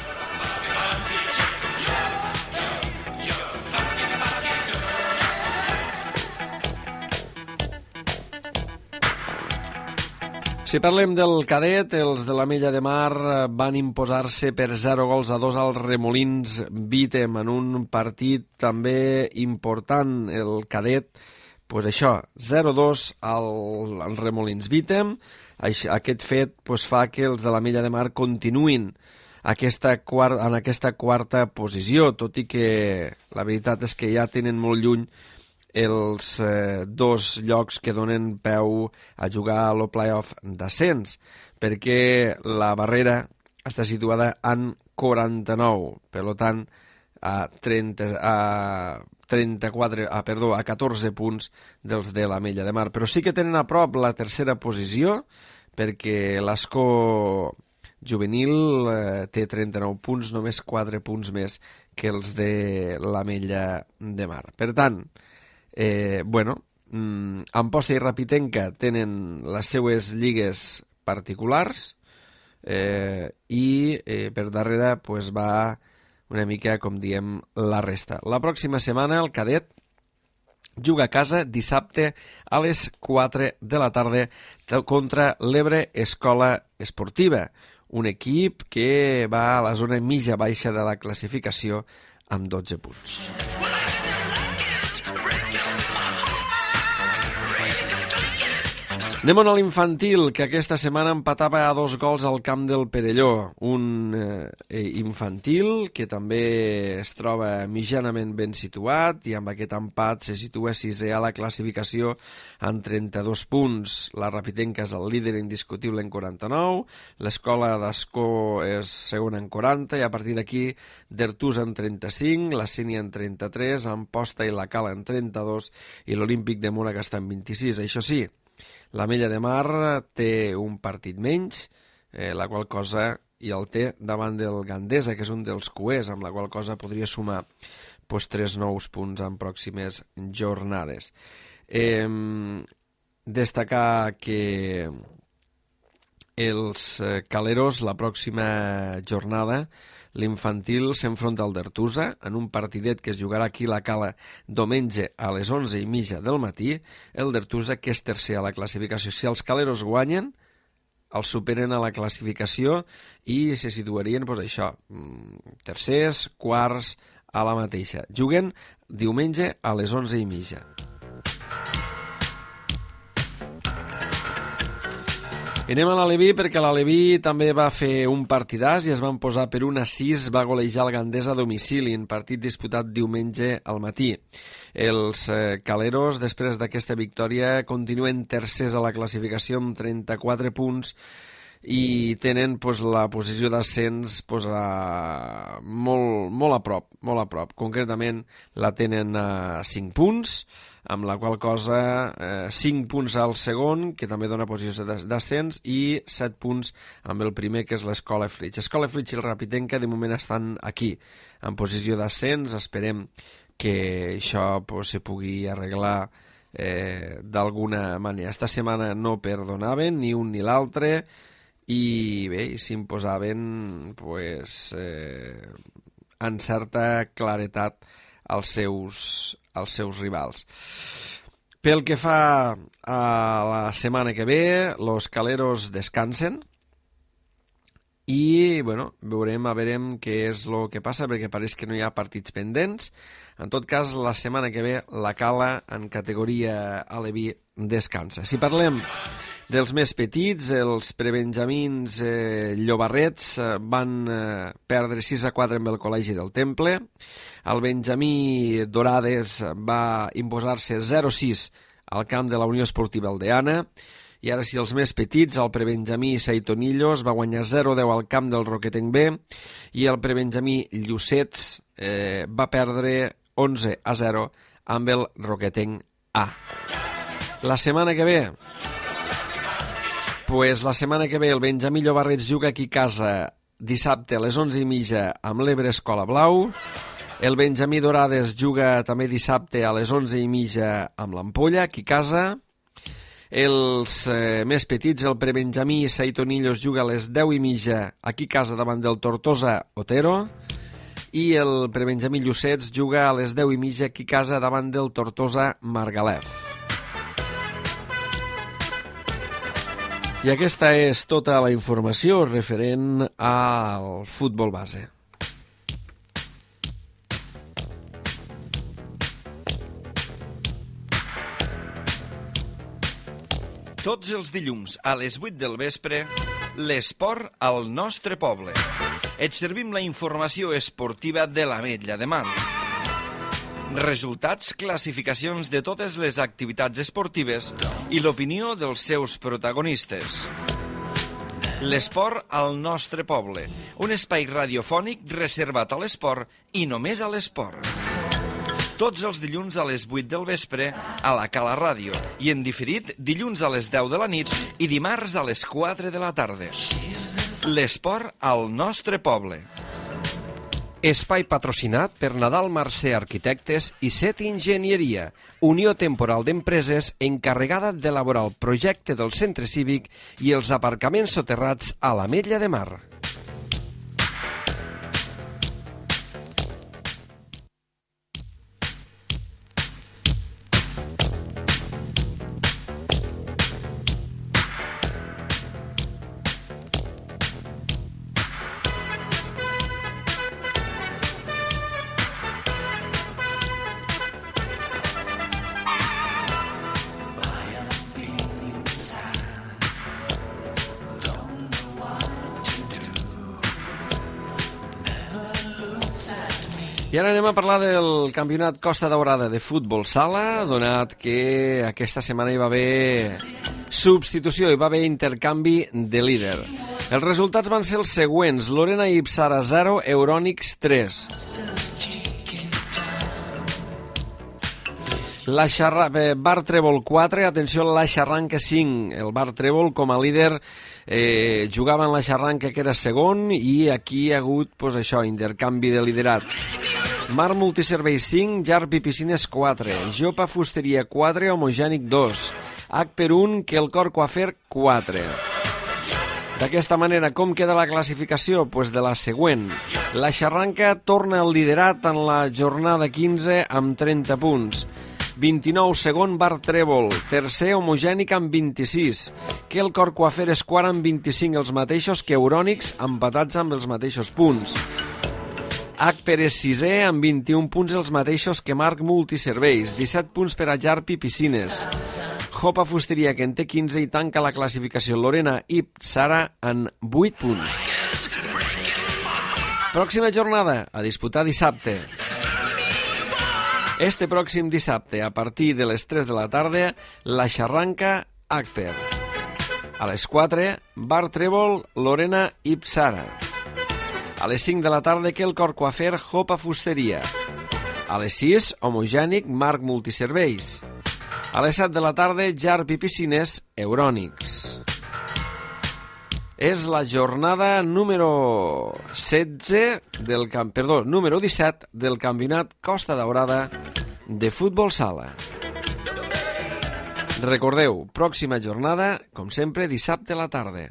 Si parlem del cadet, els de l'Ametlla de Mar van imposar-se per zero gols a dos als Remolins Vítem en un partit també important. El cadet, pues això, zero dos al, al Remolins Vítem. Aquest fet pues, fa que els de l'Ametlla de Mar continuïn aquesta quart, en aquesta quarta posició, tot i que la veritat és que ja tenen molt lluny els eh, dos llocs que donen peu a jugar a lo playoff d'ascens, perquè la barrera està situada en quaranta-nou, per tant a, trenta, a trenta-quatre, ah, perdó, a catorze punts dels de l'Ametlla de Mar, però sí que tenen a prop la tercera posició perquè l'Escó juvenil eh, té trenta-nou punts, només quatre punts més que els de l'Ametlla de Mar. Per tant, Eh, bueno, mm, Amposta i Rapitenca tenen les seues lligues particulars eh, i eh, per darrere pues, va una mica, com diem, la resta. La pròxima setmana el cadet juga a casa dissabte a les quatre de la tarda contra l'Ebre Escola Esportiva, un equip que va a la zona mitja-baixa de la classificació amb dotze punts. Anem a l'infantil, que aquesta setmana empatava a dos gols al camp del Perelló. Un eh, infantil que també es troba mitjanament ben situat i amb aquest empat se situa sisè a la classificació amb trenta-dos punts. La Rapitenca és el líder indiscutible en quaranta-nou, l'Escola d'Escó és segona en quaranta i a partir d'aquí d'Ertús en trenta-cinc, la Sínia en trenta-tres, Amposta i la Cala en trenta-dos i l'Olímpic de Móraga està en vint-i-sis. Això sí, L'Ametlla de Mar té un partit menys, eh, la qual cosa i el té davant del Gandesa, que és un dels cuers, amb la qual cosa podria sumar pues, tres nous punts en pròximes jornades. Eh, destacar que els caleros, la pròxima jornada, l'infantil s'enfronta al d'Artusa en un partidet que es jugarà aquí a la Cala diumenge a les onze i mitja del matí. El d'Artusa, que és tercer a la classificació. Si els caleros guanyen, els superen a la classificació i se situarien, doncs això, tercers, quarts, a la mateixa. Juguen diumenge a les onze i mitja. I anem a l'Aleví, perquè l'Aleví també va fer un partidàs i es van posar per un a sis, va golejar el Gandesa a domicili en partit disputat diumenge al matí. Els eh, caleros, després d'aquesta victòria, continuen tercers a la classificació amb trenta-quatre punts i tenen pues, la posició d'ascens pues, a... molt, molt a prop, molt a prop. Concretament la tenen a cinc punts, amb la qual cosa eh, cinc punts al segon, que també dona posició d'ascens, i set punts amb el primer, que és l'Escola Flix. Escola Flix i el Rapitenca de moment estan aquí, en posició d'ascens. Esperem que això pues, se pugui arreglar eh, d'alguna manera. Esta setmana no perdonaven ni un ni l'altre, i bé, s'imposaven pues, eh, en certa claretat als seus, als seus rivals. Pel que fa a la setmana que ve, los caleros descansen i bueno, veurem a veurem què és el que passa, perquè pareix que no hi ha partits pendents. En tot cas, la setmana que ve la Cala en categoria aleví descansa. Si parlem dels més petits, els prebenjamins eh, llobarrets eh, van eh, perdre sis a quatre amb el Col·legi del Temple. El benjamí Dorades va imposar-se zero a sis al camp de la Unió Esportiva Aldeana. I ara sí, els més petits, el prebenjamí Saitonillos va guanyar zero a deu al camp del Roquetenc B i el prebenjamí Llucets eh, va perdre onze a zero amb el Roquetenc A. La setmana que ve... Pues la setmana que ve el Benjamí Llobarrets juga aquí a casa dissabte a les onze i mitja amb l'Ebre Escola Blau. El Benjamí Dorades juga també dissabte a les onze i mitja amb l'Ampolla, aquí a casa. Els eh, més petits, el prebenjamí Saitonillos juga a les deu i mitja aquí a casa davant del Tortosa Otero. I el prebenjamí Llucets juga a les deu i mitja aquí a casa davant del Tortosa Margalef. I aquesta és tota la informació referent al futbol base. Tots els dilluns a les vuit del vespre, l'esport al nostre poble. Et servim la informació esportiva de l'Ametlla de Mar. Resultats, classificacions de totes les activitats esportives i l'opinió dels seus protagonistes. L'esport al nostre poble, un espai radiofònic reservat a l'esport i només a l'esport. Tots els dilluns a les vuit del vespre a la Cala Ràdio i en diferit dilluns a les deu de la nit i dimarts a les quatre de la tarda. L'esport al nostre poble. Espai patrocinat per Nadal Mercè Arquitectes i Set Enginyeria, unió temporal d'empreses encarregada d'elaborar el projecte del centre cívic i els aparcaments soterrats a l'Ametlla de Mar. I ara anem a parlar del campionat Costa Daurada de futbol sala, donat que aquesta setmana hi va haver substitució, hi va haver intercanvi de líder. Els resultats van ser els següents: Lorena i Ipsara zero, Eurònics tres. La Xarra... Bar Trèvol quatre, atenció, la Xarranca cinc. El Bar Trèvol, com a líder, eh, jugava en la Xarranca, que era segon, i aquí hi ha hagut, pues, això, intercanvi de liderat. Mar Multiserveis cinc, Jarp i Piscines quatre, Jopa Fusteria quatre, Homogènic dos, H per un, Quelcor Coafer quatre. D'aquesta manera, com queda la classificació? Pues de la següent. La Xarranca torna al liderat en la jornada quinze amb trenta punts. vint-i-nou, segon Bar Trèvol, tercer Homogènic amb vint-i-sis, Quelcor Coafer és quart amb vint-i-cinc, els mateixos que Eurònics, empatats amb els mateixos punts. H per és sisè amb vint-i-un punts, els mateixos que Marc Multiserveis, disset punts per a Jarp i Piscines. Jopa Fusteria, que en té quinze, i tanca la classificació Lorena i Sara en vuit punts. Pròxima jornada, a disputar dissabte. Este pròxim dissabte, a partir de les tres de la tarda, la Xarranca Agper. A les quatre, Bar Trèvol, Lorena i Sara. A les cinc de la tarda, Quelcor Coafer, Jopa Fusteria. A les sis, Homogènic, Marc Multiserveis. A les set de la tarda, Jarp i Piscines, Eurònics. És la jornada número setze del camp, perdó, número disset del Campionat Costa Daurada de futbol sala. Recordeu, pròxima jornada, com sempre, dissabte a la tarda.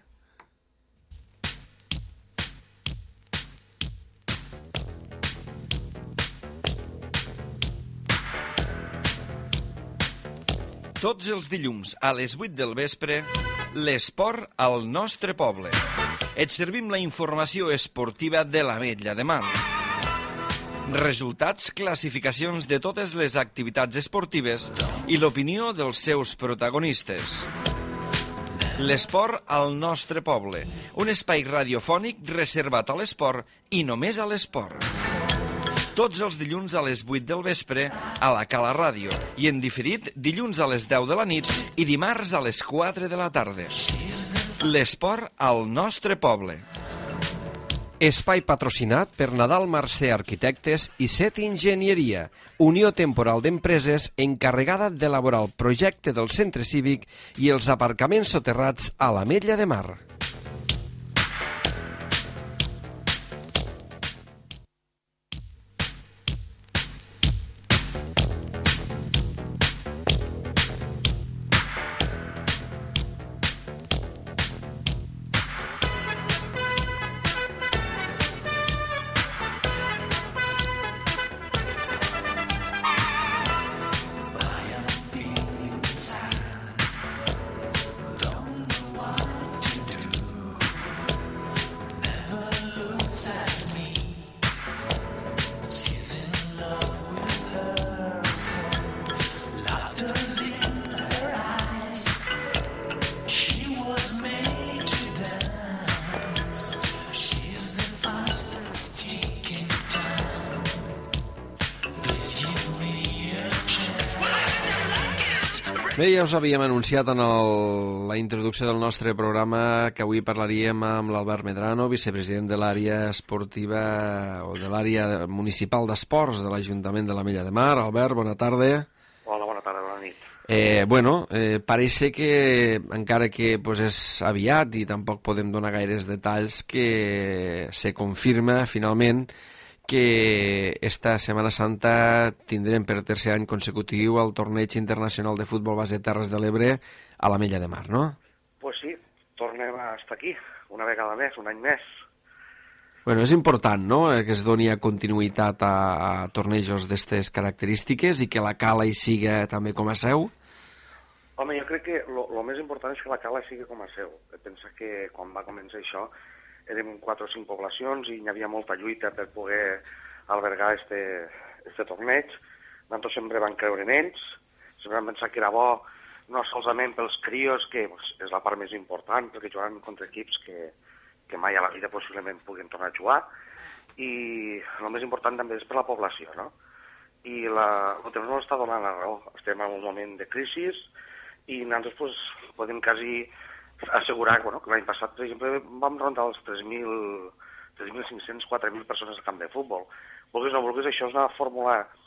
Tots els dilluns a les vuit del vespre, l'esport al nostre poble. Et servim la informació esportiva de l'Ametlla de Mar. Resultats, classificacions de totes les activitats esportives i l'opinió dels seus protagonistes. L'esport al nostre poble, un espai radiofònic reservat a l'esport i només a l'esport. Tots els dilluns a les vuit del vespre a la Cala Ràdio i en diferit dilluns a les deu de la nit i dimarts a les quatre de la tarda. L'esport al nostre poble. Espai patrocinat per Nadal Mercè Arquitectes i Set Enginyeria, unió temporal d'empreses encarregada d'elaborar el projecte del centre cívic i els aparcaments soterrats a l'Ametlla de Mar. Bé, ja us havíem anunciat en el, la introducció del nostre programa que avui parlaríem amb l'Albert Medrano, vicepresident de l'àrea esportiva o de l'àrea municipal d'esports de l'Ajuntament de l'Ametlla de Mar. Albert, bona tarda. Hola, bona tarda, bona nit. Eh, bueno, eh, pareix que, encara que pues, és aviat i tampoc podem donar gaires detalls, que se confirma finalment que esta Setmana Santa tindrem per tercer any consecutiu el torneig internacional de futbol base Terres de l'Ebre a l'Ametlla de Mar, no? Pues sí, tornem a estar aquí, una vegada més, un any més. Bueno, és important, no?, que es doni continuïtat a, a tornejos d'aquestes característiques i que la Cala hi siga també com a seu. Home, jo crec que el més important és que la Cala sigui com a seu. Pensa que quan va començar això érem quatre o cinc poblacions i hi havia molta lluita per poder albergar este, este torneig. Nosaltres sempre vam creure en ells, sempre vam pensar que era bo, no solament pels crios, que pues, és la part més important, perquè jugaran contra equips que, que mai a la vida possiblement puguin tornar a jugar, i el més important també és per la població, no? I la, el temps no està donant la raó. Estem en un moment de crisi i nosaltres pues, podem quasi assegurar bueno, que l'any passat, per exemple, vam rondar els tres mil cinc-cents, quatre mil persones al camp de futbol. Vulguis o no vulguis, això és una fórmula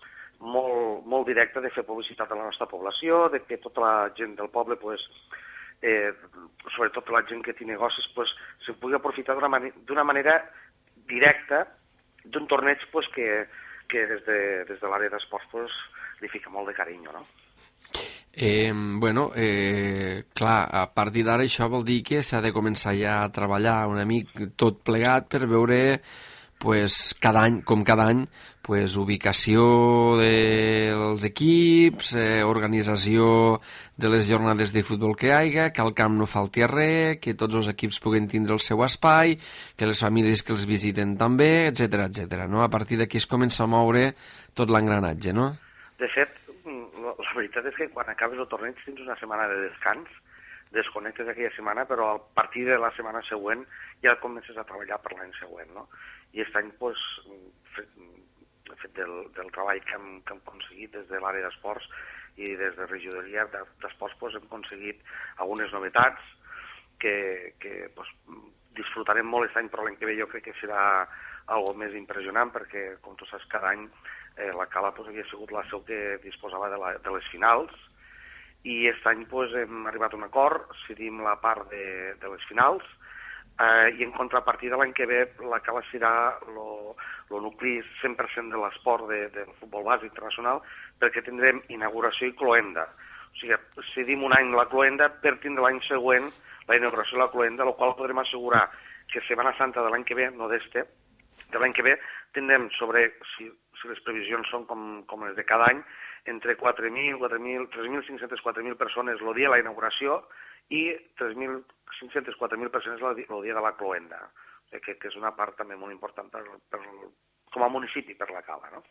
molt, molt directa de fer publicitat a la nostra població, de que tota la gent del poble, pues, eh, sobretot la gent que té negocis, pues, se pugui aprofitar d'una mani manera directa d'un torneig pues, que, que des de, des de l'àrea d'esports pues, li fica molt de carinyo, no? Eh, bueno, eh, clar, a partir d'ara això vol dir que s'ha de començar ja a treballar una mica tot plegat per veure pues, cada any, com cada any, pues, ubicació dels equips, eh, organització de les jornades de futbol que hi hagi, que al camp no falti res, que tots els equips puguen tindre el seu espai, que les famílies que els visiten també, etcètera, etcètera. No? A partir d'aquí es comença a moure tot l'engranatge, no? De fet, la veritat és que quan acabes el torneig tens una setmana de descans, desconnectes aquella setmana, però a partir de la setmana següent ja comences a treballar per l'any següent, no? I aquest any, pues, fet, fet del, del treball que hem, que hem aconseguit des de l'àrea d'esports i des de regidoria d'esports, pues, hem aconseguit algunes novetats que, que pues, disfrutarem molt aquest any, però l'any que ve jo crec que serà algo més impressionant perquè, com tu saps, cada any eh, la Cala pues, havia sigut la seu que disposava de, la, de les finals i aquest any pues, hem arribat a un acord, cedim la part de, de les finals eh, i en contrapartida l'any que ve la Cala serà el nucli cent per cent de l'esport de, del futbol base internacional perquè tindrem inauguració i cloenda. O sigui, cedim un any la cloenda per tindre l'any següent la inauguració de la cloenda, el qual podrem assegurar que Setmana Santa de l'any que ve, no d'este, de l'any que ve, tindrem sobre, si, si les previsions són com, com les de cada any, entre quatre mil, tres mil cinc-cents, quatre mil persones el dia de la inauguració i tres mil cinc-cents, quatre mil persones el dia de la cloenda, que, que és una part també molt important per, per, com a municipi per la Cala, no?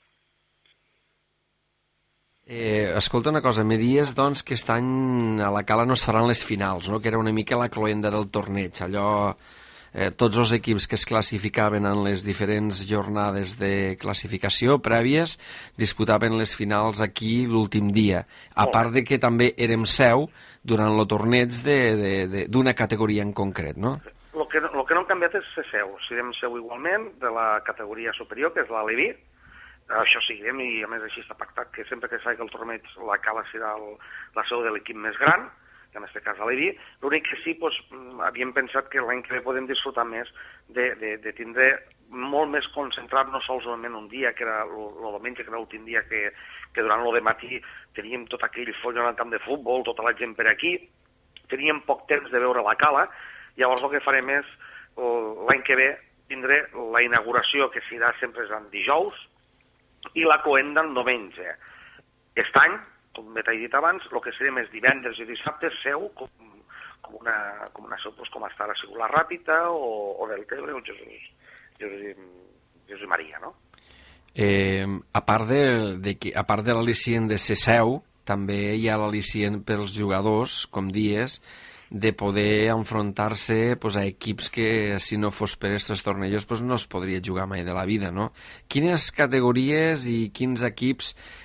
Eh, escolta una cosa, me dies doncs que aquest any a la Cala no es faran les finals, no? Que era una mica la cloenda del torneig, allò eh, tots els equips que es classificaven en les diferents jornades de classificació prèvies disputaven les finals aquí l'últim dia, a part de que també érem seu durant el torneig d'una categoria en concret, no? El que, el que no hem canviat és ser seu, serem seu igualment de la categoria superior, que és la Leví. Això seguirem i a més així està pactat que sempre que s'hagi el torneig la Cala serà el, la seu de l'equip més gran, que en aquest cas a l'Evi. L'únic que sí, doncs, havíem pensat que l'any que ve podem disfrutar més de, de, de tindre molt més concentrat, no solament un dia, que era el diumenge, que era l'últim dia que, que durant el matí teníem tot aquell follon al camp de futbol, tota la gent per aquí, teníem poc temps de veure la Cala, llavors el que farem és, l'any que ve, tindré la inauguració, que serà sempre en dijous, i la cloenda el diumenge. Aquest any, com t'he dit abans, el que serem és divendres i dissabtes seu com, com, una, com una seu doncs, com està la Segula Ràpita o, o del Tebre o Jesús, Jesús, Jesús Maria, no? Eh, a part de, de, a part de l'al·licient de ser seu, també hi ha l'al·licient pels jugadors, com dies, de poder enfrontar-se pues, a equips que si no fos per aquests tornejos pues, no es podria jugar mai de la vida, no? Quines categories i quins equips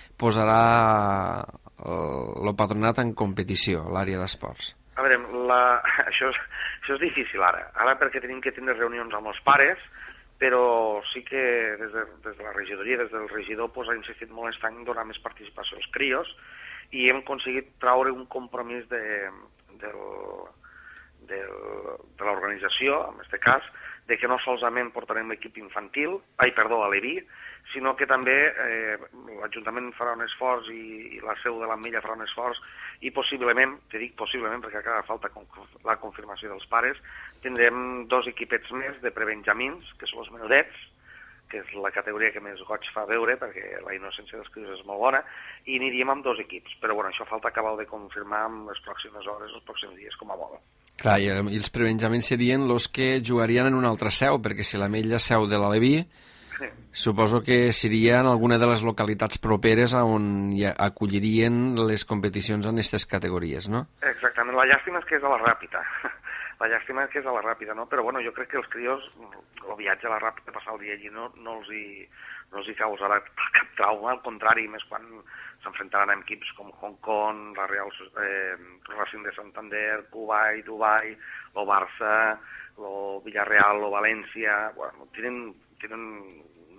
posarà el patronat en competició, l'àrea d'esports? A veure, la... això, és, això és difícil ara. Ara perquè tenim que tenir reunions amb els pares, però sí que des de, des de la regidoria, des del regidor, pues, ha insistit molt aquest any en donar més participació als crios i hem aconseguit traure un compromís de... Del, del, de l'organització, en aquest cas, de que no solament portarem l'equip infantil, ai, perdó, a l'Evi, sinó que també eh, l'Ajuntament farà un esforç i, i la seu de l'Ametlla farà un esforç i possiblement, te dic possiblement perquè encara falta la confirmació dels pares, tindrem dos equipets més de prebenjamins, que són els menudets, que és la categoria que més goig fa veure, perquè la innocència dels crios és molt bona, i aniríem amb dos equips. Però bueno, això falta acabar de confirmar en les pròximes hores, els pròxims dies, com a molt. Clar, i els prebenjamins serien els que jugarien en una altra seu, perquè si l'Ametlla seu de l'Aleví, sí. Suposo que serien alguna de les localitats properes on acollirien les competicions en aquestes categories, no? Exactament, la llàstima és que és a la Ràpita. La llàstima és que és a la Ràpita, no? Però bueno, jo crec que els crios, el viatge a la Ràpita, passar el dia allí, no, no, els, hi, no els hi causarà cap trauma, al contrari, més quan s'enfrontaran amb equips com Hong Kong, la Real eh, Racing de Santander, Kuwait, Dubai, el Barça, el Villarreal, el València... Bueno, tenen, tenen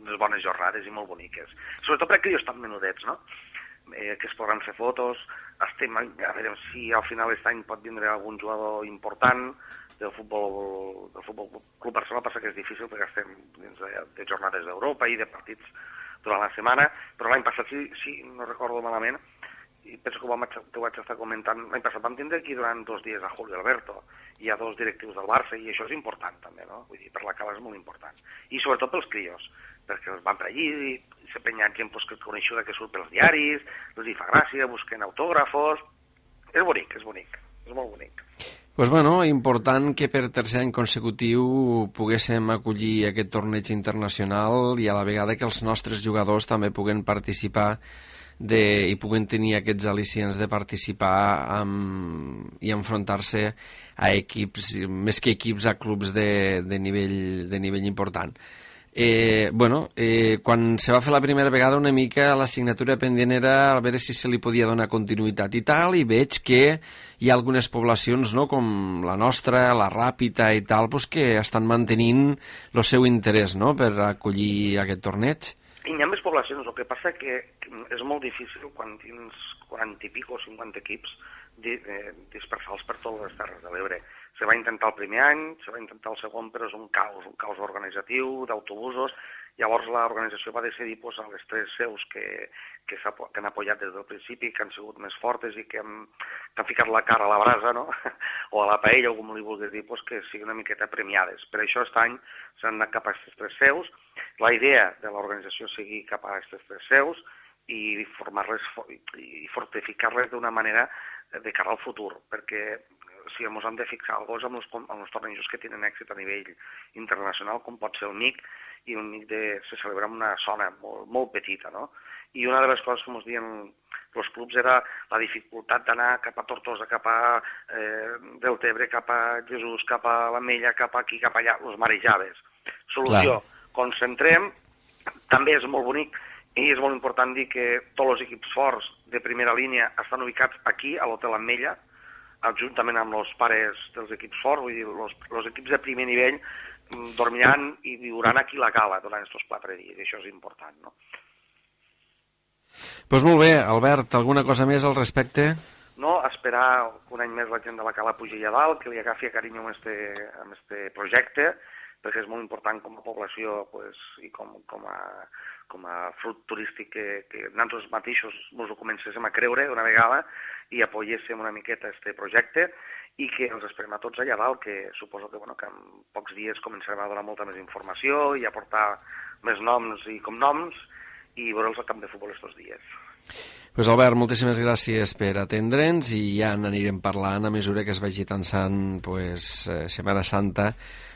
unes bones jornades i molt boniques. Sobretot per aquells tan menudets, no? Eh, que es podran fer fotos, estem a veure si al final d'aquest any pot vindre algun jugador important del futbol, del futbol Club Barcelona, passa que és difícil perquè estem dins de, de jornades d'Europa i de partits durant la setmana, però l'any passat, si, si no recordo malament, i penso que ho, vam, ho vaig estar comentant, l'any passat vam tindre aquí durant dos dies a Julio Alberto, hi ha dos directius del Barça, i això és important també, no? Vull dir, per la cala és molt important. I sobretot pels crios, perquè els van per allí, i se penyen gent pues, que coneixuda que surt pels diaris, els hi fa gràcia, busquen autògrafos... És bonic, és bonic, és molt bonic. Pues bueno, important que per tercer any consecutiu poguéssim acollir aquest torneig internacional i a la vegada que els nostres jugadors també puguen participar de, i puguen tenir aquests al·licients de participar amb, i enfrontar-se a equips, més que equips, a clubs de, de, nivell, de nivell important. Eh, bueno, eh, quan se va fer la primera vegada una mica la signatura pendent era a veure si se li podia donar continuïtat i tal, i veig que hi ha algunes poblacions, no, com la nostra, la Ràpita i tal, pues, que estan mantenint el seu interès, no, per acollir aquest torneig. I hi ha més poblacions, el que passa que és molt difícil quan tens quaranta i pico o cinquanta equips dispersar-los per totes les Terres de l'Ebre. Se va intentar el primer any, se va intentar el segon, però és un caos, un caos organitzatiu, d'autobusos. Llavors l'organització va decidir pues, a les tres seus que, que, que han apoyat des del principi, que han sigut més fortes i que han, que han ficat la cara a la brasa, no? O a la paella, o com li vulguis dir, pues, que siguin una miqueta premiades. Per això aquest any s'han anat cap a aquestes tres seus. La idea de l'organització és seguir cap a aquestes tres seus i formar-les i fortificar-les d'una manera de cara al futur, perquè si ens hem de fixar alguns amb els, amb els tornejos que tenen èxit a nivell internacional, com pot ser el M I C, i un M I C de, se celebra en una zona molt, molt petita, no? I una de les coses que ens diuen els clubs era la dificultat d'anar cap a Tortosa, cap a eh, Deltebre, cap a Jesús, cap a l'Ametlla, cap aquí, cap allà, els marejaves. Solució, clar. Concentrem, també és molt bonic, i és molt important dir que tots els equips forts de primera línia estan ubicats aquí, a l'Hotel Ametlla, juntament amb els pares dels equips forts, vull dir, els equips de primer nivell dormiran i viuran aquí la gala durant aquests quatre dies, i això és important, no? Doncs pues molt bé, Albert, alguna cosa més al respecte? No, esperar que un any més la gent de la cala pugi allà dalt, que li agafi carinyo amb este, amb este projecte, perquè és molt important com a població pues, i com, com, a, com a fruit turístic que, que nosaltres mateixos ens ho comencéssim a creure una vegada i apoyéssim una miqueta este projecte i que els esperem a tots allà dalt, que suposo que, bueno, que en pocs dies començarem a donar molta més informació i a portar més noms i cognoms i veure'ls al camp de futbol estos dies. Pues Albert, moltíssimes gràcies per atendre'ns i ja n'anirem parlant a mesura que es vagi tensant pues, Setmana Santa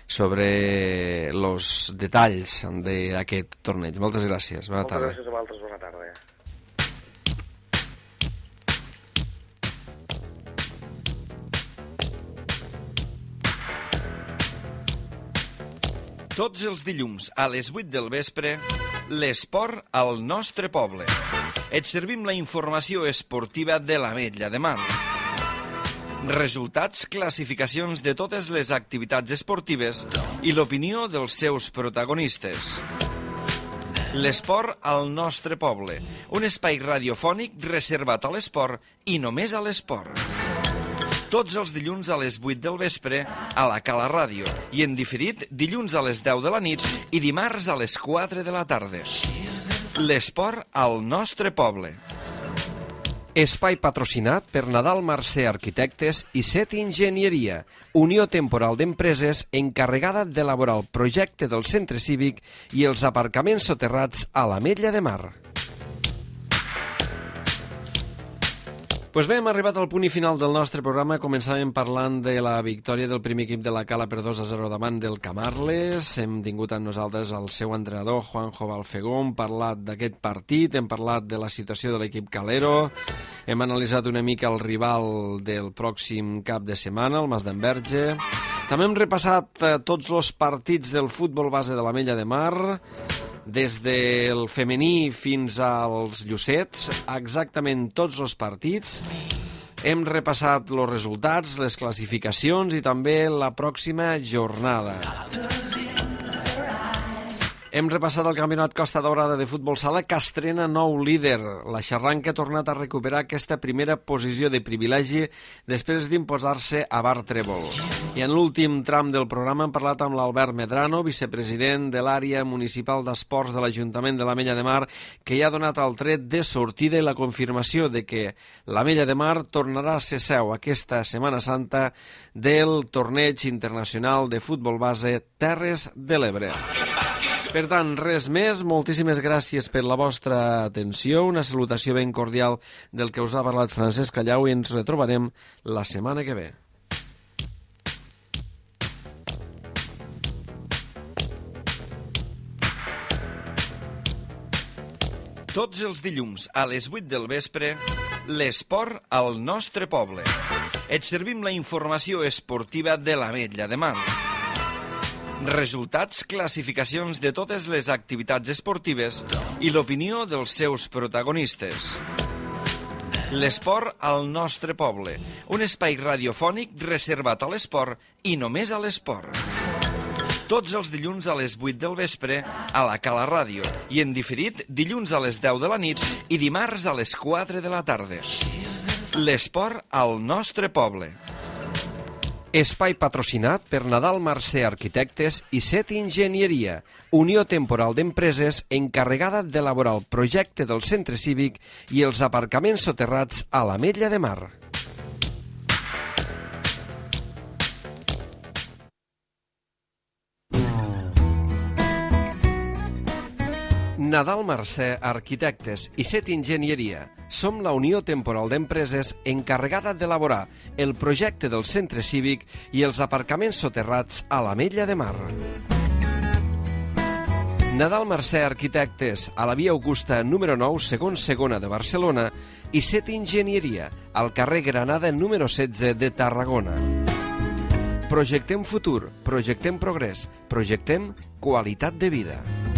sobre els detalls d'aquest torneig. Moltes gràcies. Bona Moltes tarda. gràcies a vosaltres. Bona tarda. Tots els dilluns a les vuit del vespre, l'esport al nostre poble. Et servim la informació esportiva de l'Ametlla de Mar. Resultats, classificacions de totes les activitats esportives i l'opinió dels seus protagonistes. L'esport al nostre poble, un espai radiofònic reservat a l'esport i només a l'esport. Tots els dilluns a les vuit del vespre a la Cala Ràdio i en diferit dilluns a les deu de la nit i dimarts a les quatre de la tarda. L'esport al nostre poble. Espai patrocinat per Nadal Mercè Arquitectes i Set Enginyeria, unió temporal d'empreses encarregada d'elaborar el projecte del centre cívic i els aparcaments soterrats a l'Ametlla de Mar. Pues bé, hem arribat al punt i final del nostre programa. Començàvem parlant de la victòria del primer equip de la Cala per dos a zero davant del Camarles. Hem tingut amb nosaltres el seu entrenador, Juanjo Balfegó. Hem parlat d'aquest partit, hem parlat de la situació de l'equip calero, hem analitzat una mica el rival del pròxim cap de setmana, el Mas d'Enverge. També hem repassat eh, tots els partits del futbol base de l'Ametlla de Mar, des del femení fins als Llucets, exactament tots els partits. Hem repassat els resultats, les classificacions i també la pròxima jornada. Hem repassat el campionat Costa Daurada de futbol sala, que estrena nou líder. La Xarranca ha tornat a recuperar aquesta primera posició de privilegi després d'imposar-se a Bar Trèvol. I en l'últim tram del programa hem parlat amb l'Albert Medrano, vicepresident de l'àrea municipal d'esports de l'Ajuntament de l'Ametlla de Mar, que ja ha donat el tret de sortida i la confirmació de que l'Ametlla de Mar tornarà a ser seu aquesta Setmana Santa del torneig internacional de futbol base Terres de l'Ebre. Per tant, res més, moltíssimes gràcies per la vostra atenció, una salutació ben cordial del que us ha parlat Francesc Callau i ens retrobarem la setmana que ve. Tots els dilluns a les vuit del vespre, l'esport al nostre poble. Et servim la informació esportiva de l'Ametlla de Mar. Resultats, classificacions de totes les activitats esportives i l'opinió dels seus protagonistes. L'esport al nostre poble, un espai radiofònic reservat a l'esport i només a l'esport. Tots els dilluns a les vuit del vespre a la Cala Ràdio i en diferit dilluns a les deu de la nit i dimarts a les quatre de la tarda. L'esport al nostre poble. Espai patrocinat per Nadal Mercè Arquitectes i Set Enginyeria, unió temporal d'empreses encarregada d'elaborar el projecte del centre cívic i els aparcaments soterrats a l'Ametlla de Mar. Nadal Mercè Arquitectes i Set Enginyeria. Som la unió temporal d'empreses encarregada d'elaborar el projecte del centre cívic i els aparcaments soterrats a l'Ametlla de Mar. Nadal Mercè Arquitectes, a la via Augusta número nou, segon segona de Barcelona, i Set Enginyeria, al carrer Granada número setze de Tarragona. Projectem futur, projectem progrés, projectem qualitat de vida.